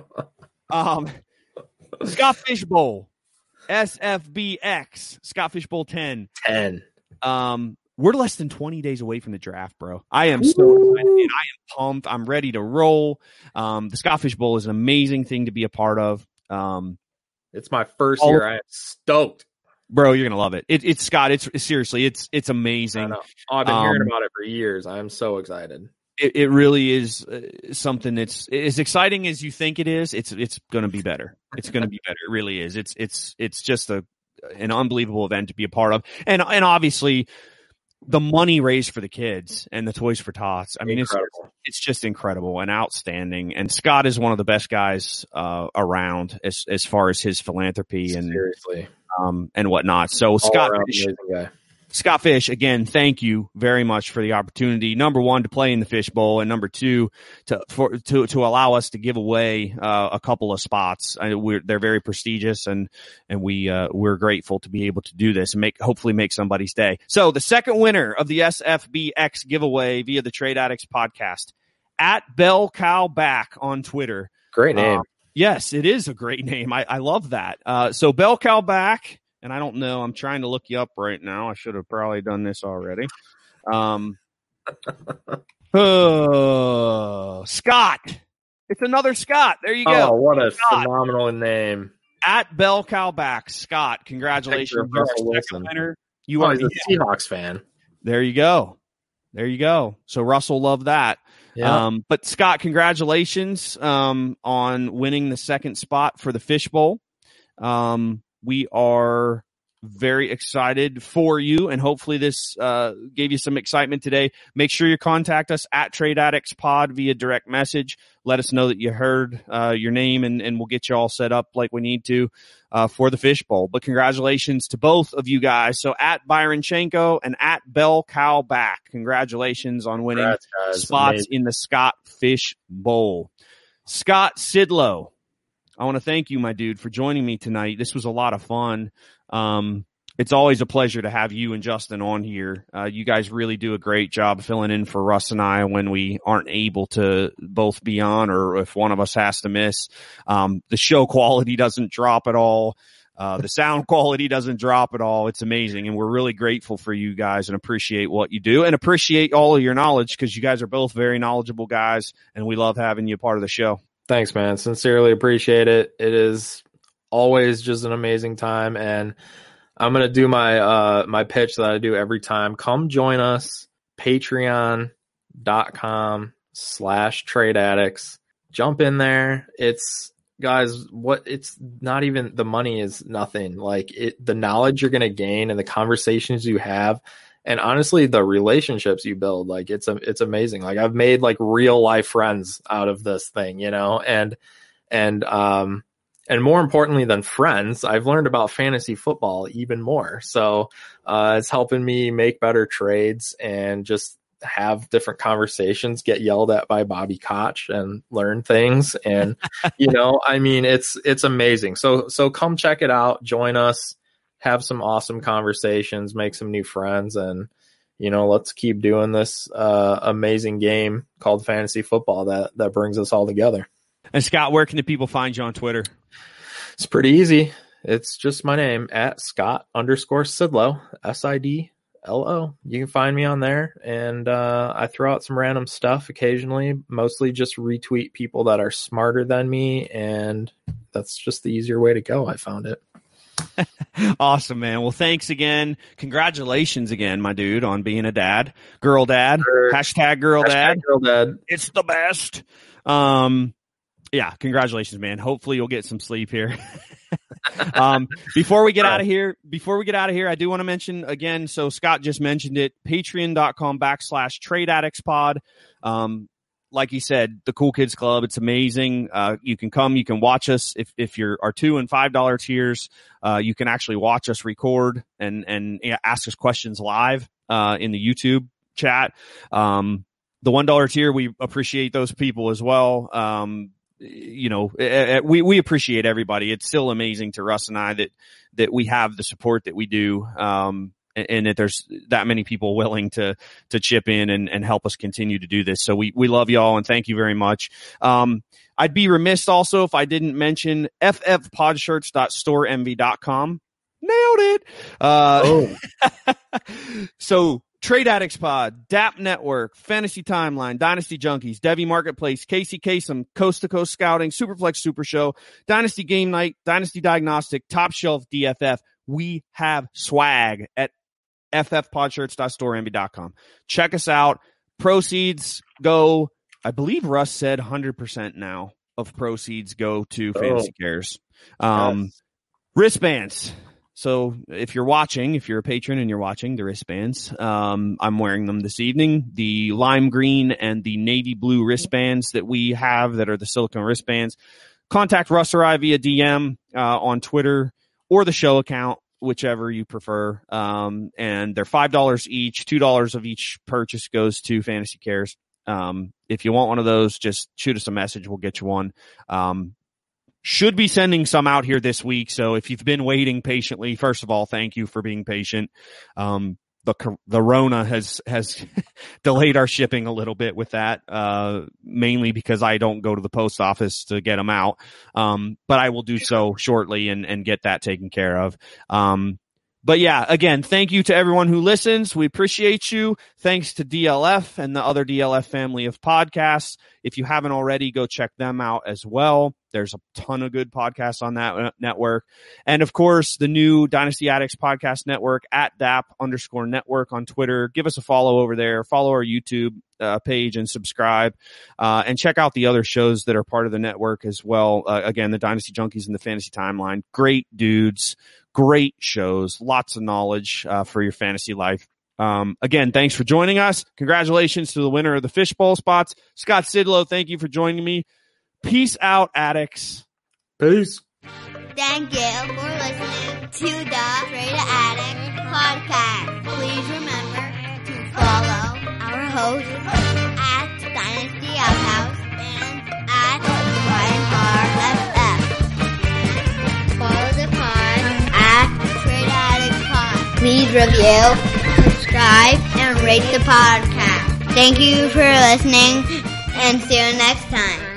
Um, Scott Fishbowl, S F B X, Scott Fishbowl ten. ten. Um, we're less than twenty days away from the draft, bro. I am so excited. And I am pumped. I'm ready to roll. Um, the Scott Fish Bowl is an amazing thing to be a part of. Um, it's my first year. I am stoked. Bro, you're going to love it. it. It's Scott. It's seriously, it's, it's amazing. Oh, I've been um, hearing about it for years. I'm so excited. It, it really is uh, something that's as exciting as you think it is. It's, it's going to be better. It's going to be better. It really is. It's, it's, it's just a, an unbelievable event to be a part of. And, and obviously the money raised for the kids and the Toys for Tots. I mean, incredible. it's, it's just incredible and outstanding. And Scott is one of the best guys, uh, around as, as far as his philanthropy and, seriously. um, and whatnot. So All Scott, Fish, guy. Scott Fish, again, thank you very much for the opportunity. Number one, to play in the Fish Bowl, and number two, to for to to allow us to give away uh, a couple of spots. I, we're they're very prestigious, and and we uh, we're grateful to be able to do this and make hopefully make somebody's day. So the second winner of the S F B X giveaway via the Trade Addicts podcast at Bell Cow Back on Twitter. Great name. Uh, yes, it is a great name. I, I love that. Uh, so Bell Cow Back. And I don't know. I'm trying to look you up right now. I should have probably done this already. Um, uh, Scott. It's another Scott. There you go. Oh, what a Scott. Phenomenal name. At Bell Cowback. Scott, congratulations. You're our second winner. You oh, are he's a Seahawks fan. There you go. There you go. So Russell loved that. Yeah. Um, but Scott, congratulations um, on winning the second spot for the Fish Bowl. Um, We are very excited for you, and hopefully this uh, gave you some excitement today. Make sure you contact us at Trade Addicts Pod via direct message. Let us know that you heard uh, your name, and, and we'll get you all set up like we need to uh, for the Fish Bowl. But congratulations to both of you guys. So at Byron Chenko and at Bell Cow Back, congratulations on winning Congrats, spots Amazing. in the Scott Fish Bowl. Scott Sidlow, I want to thank you, my dude, for joining me tonight. This was a lot of fun. Um, it's always a pleasure to have you and Justin on here. Uh, you guys really do a great job filling in for Russ and I when we aren't able to both be on, or if one of us has to miss. Um, the show quality doesn't drop at all. Uh, the sound quality doesn't drop at all. It's amazing. And we're really grateful for you guys and appreciate what you do and appreciate all of your knowledge, because you guys are both very knowledgeable guys, and we love having you a part of the show. Thanks, man. Sincerely appreciate it. It is always just an amazing time. And I'm going to do my, uh, my pitch that I do every time. Come join us. Patreon.com slash trade addicts. Jump in there. It's guys, what it's not even the money is nothing. Like it, the knowledge you're going to gain and the conversations you have, and honestly, the relationships you build, like it's a, it's amazing. Like I've made like real life friends out of this thing, you know, and, and, um, and more importantly than friends, I've learned about fantasy football even more. So, uh, it's helping me make better trades and just have different conversations, get yelled at by Bobby Koch and learn things. And, you know, I mean, it's, it's amazing. So, so come check it out. Join us. Have some awesome conversations, make some new friends, and, you know, let's keep doing this uh, amazing game called fantasy football that, that brings us all together. And Scott, where can the people find you on Twitter? It's pretty easy. It's just my name, at Scott underscore Sidlow, S I D L O. You can find me on there, and uh, I throw out some random stuff occasionally, mostly just retweet people that are smarter than me, and that's just the easier way to go. I found it. Awesome, man. Well, thanks again. Congratulations again, my dude, on being a dad. Girl dad. Sure. Hashtag girl Hashtag dad. girl dad. It's the best. Um, yeah, congratulations, man. Hopefully you'll get some sleep here. um, before we get out of here, before we get out of here, I do want to mention again, so Scott just mentioned it, patreon.com backslash trade addicts pod. Um, Like he said, the Cool Kids Club, it's amazing. Uh, you can come, you can watch us. If, if you're our two and five dollar tiers, uh, you can actually watch us record and, and ask us questions live, uh, in the YouTube chat. Um, the one dollar tier, we appreciate those people as well. Um, you know, we, we appreciate everybody. It's still amazing to Russ and I that, that we have the support that we do. Um, and that there's that many people willing to, to chip in and, and help us continue to do this. So we, we love y'all and thank you very much. Um, I'd be remiss also if I didn't mention f f podshirts dot store envy dot com. Nailed it. Uh, Oh. so Trade Addicts Pod, D A P Network, Fantasy Timeline, Dynasty Junkies, Devy Marketplace, Casey Kasem, Coast to Coast Scouting, Superflex Super Show, Dynasty Game Night, Dynasty Diagnostic, Top Shelf D F F. We have swag at f f pod shirts dot store envy dot com. Check us out. Proceeds go, I believe Russ said one hundred percent now of proceeds go to Fantasy Oh. Cares. Um, Yes. Wristbands. So if you're watching, if you're a patron and you're watching the wristbands, um, I'm wearing them this evening. The lime green and the navy blue wristbands that we have that are the silicone wristbands. Contact Russ or I via D M uh, on Twitter or the show account, whichever you prefer. Um, and they're five dollars each. two dollars of each purchase goes to Fantasy Cares. Um, if you want one of those, just shoot us a message. We'll get you one. Um, Should be sending some out here this week. So if you've been waiting patiently, first of all, thank you for being patient. Um, the, the Rona has, has delayed our shipping a little bit with that, uh, mainly because I don't go to the post office to get them out. Um, but I will do so shortly and, and get that taken care of. Um, But yeah, again, thank you to everyone who listens. We appreciate you. Thanks to D L F and the other D L F family of podcasts. If you haven't already, go check them out as well. There's a ton of good podcasts on that network. And of course, the new Dynasty Addicts podcast network at D A P underscore network on Twitter. Give us a follow over there. Follow our YouTube uh, page and subscribe. Uh, and check out the other shows that are part of the network as well. Uh, again, the Dynasty Junkies and the Fantasy Timeline. Great dudes. Great shows, lots of knowledge uh, for your fantasy life. Um, again, thanks for joining us. Congratulations to the winner of the Fishbowl spots. Scott Sidlow, thank you for joining me. Peace out, addicts. Peace. Thank you for listening to the Trade Addict podcast. Please remember to follow our hosts at Dynasty Outhouse and at Ryan Carr F F. Follow the pod at Trade Addict Pod. Please review, subscribe, and rate the podcast. Thank you for listening, and see you next time.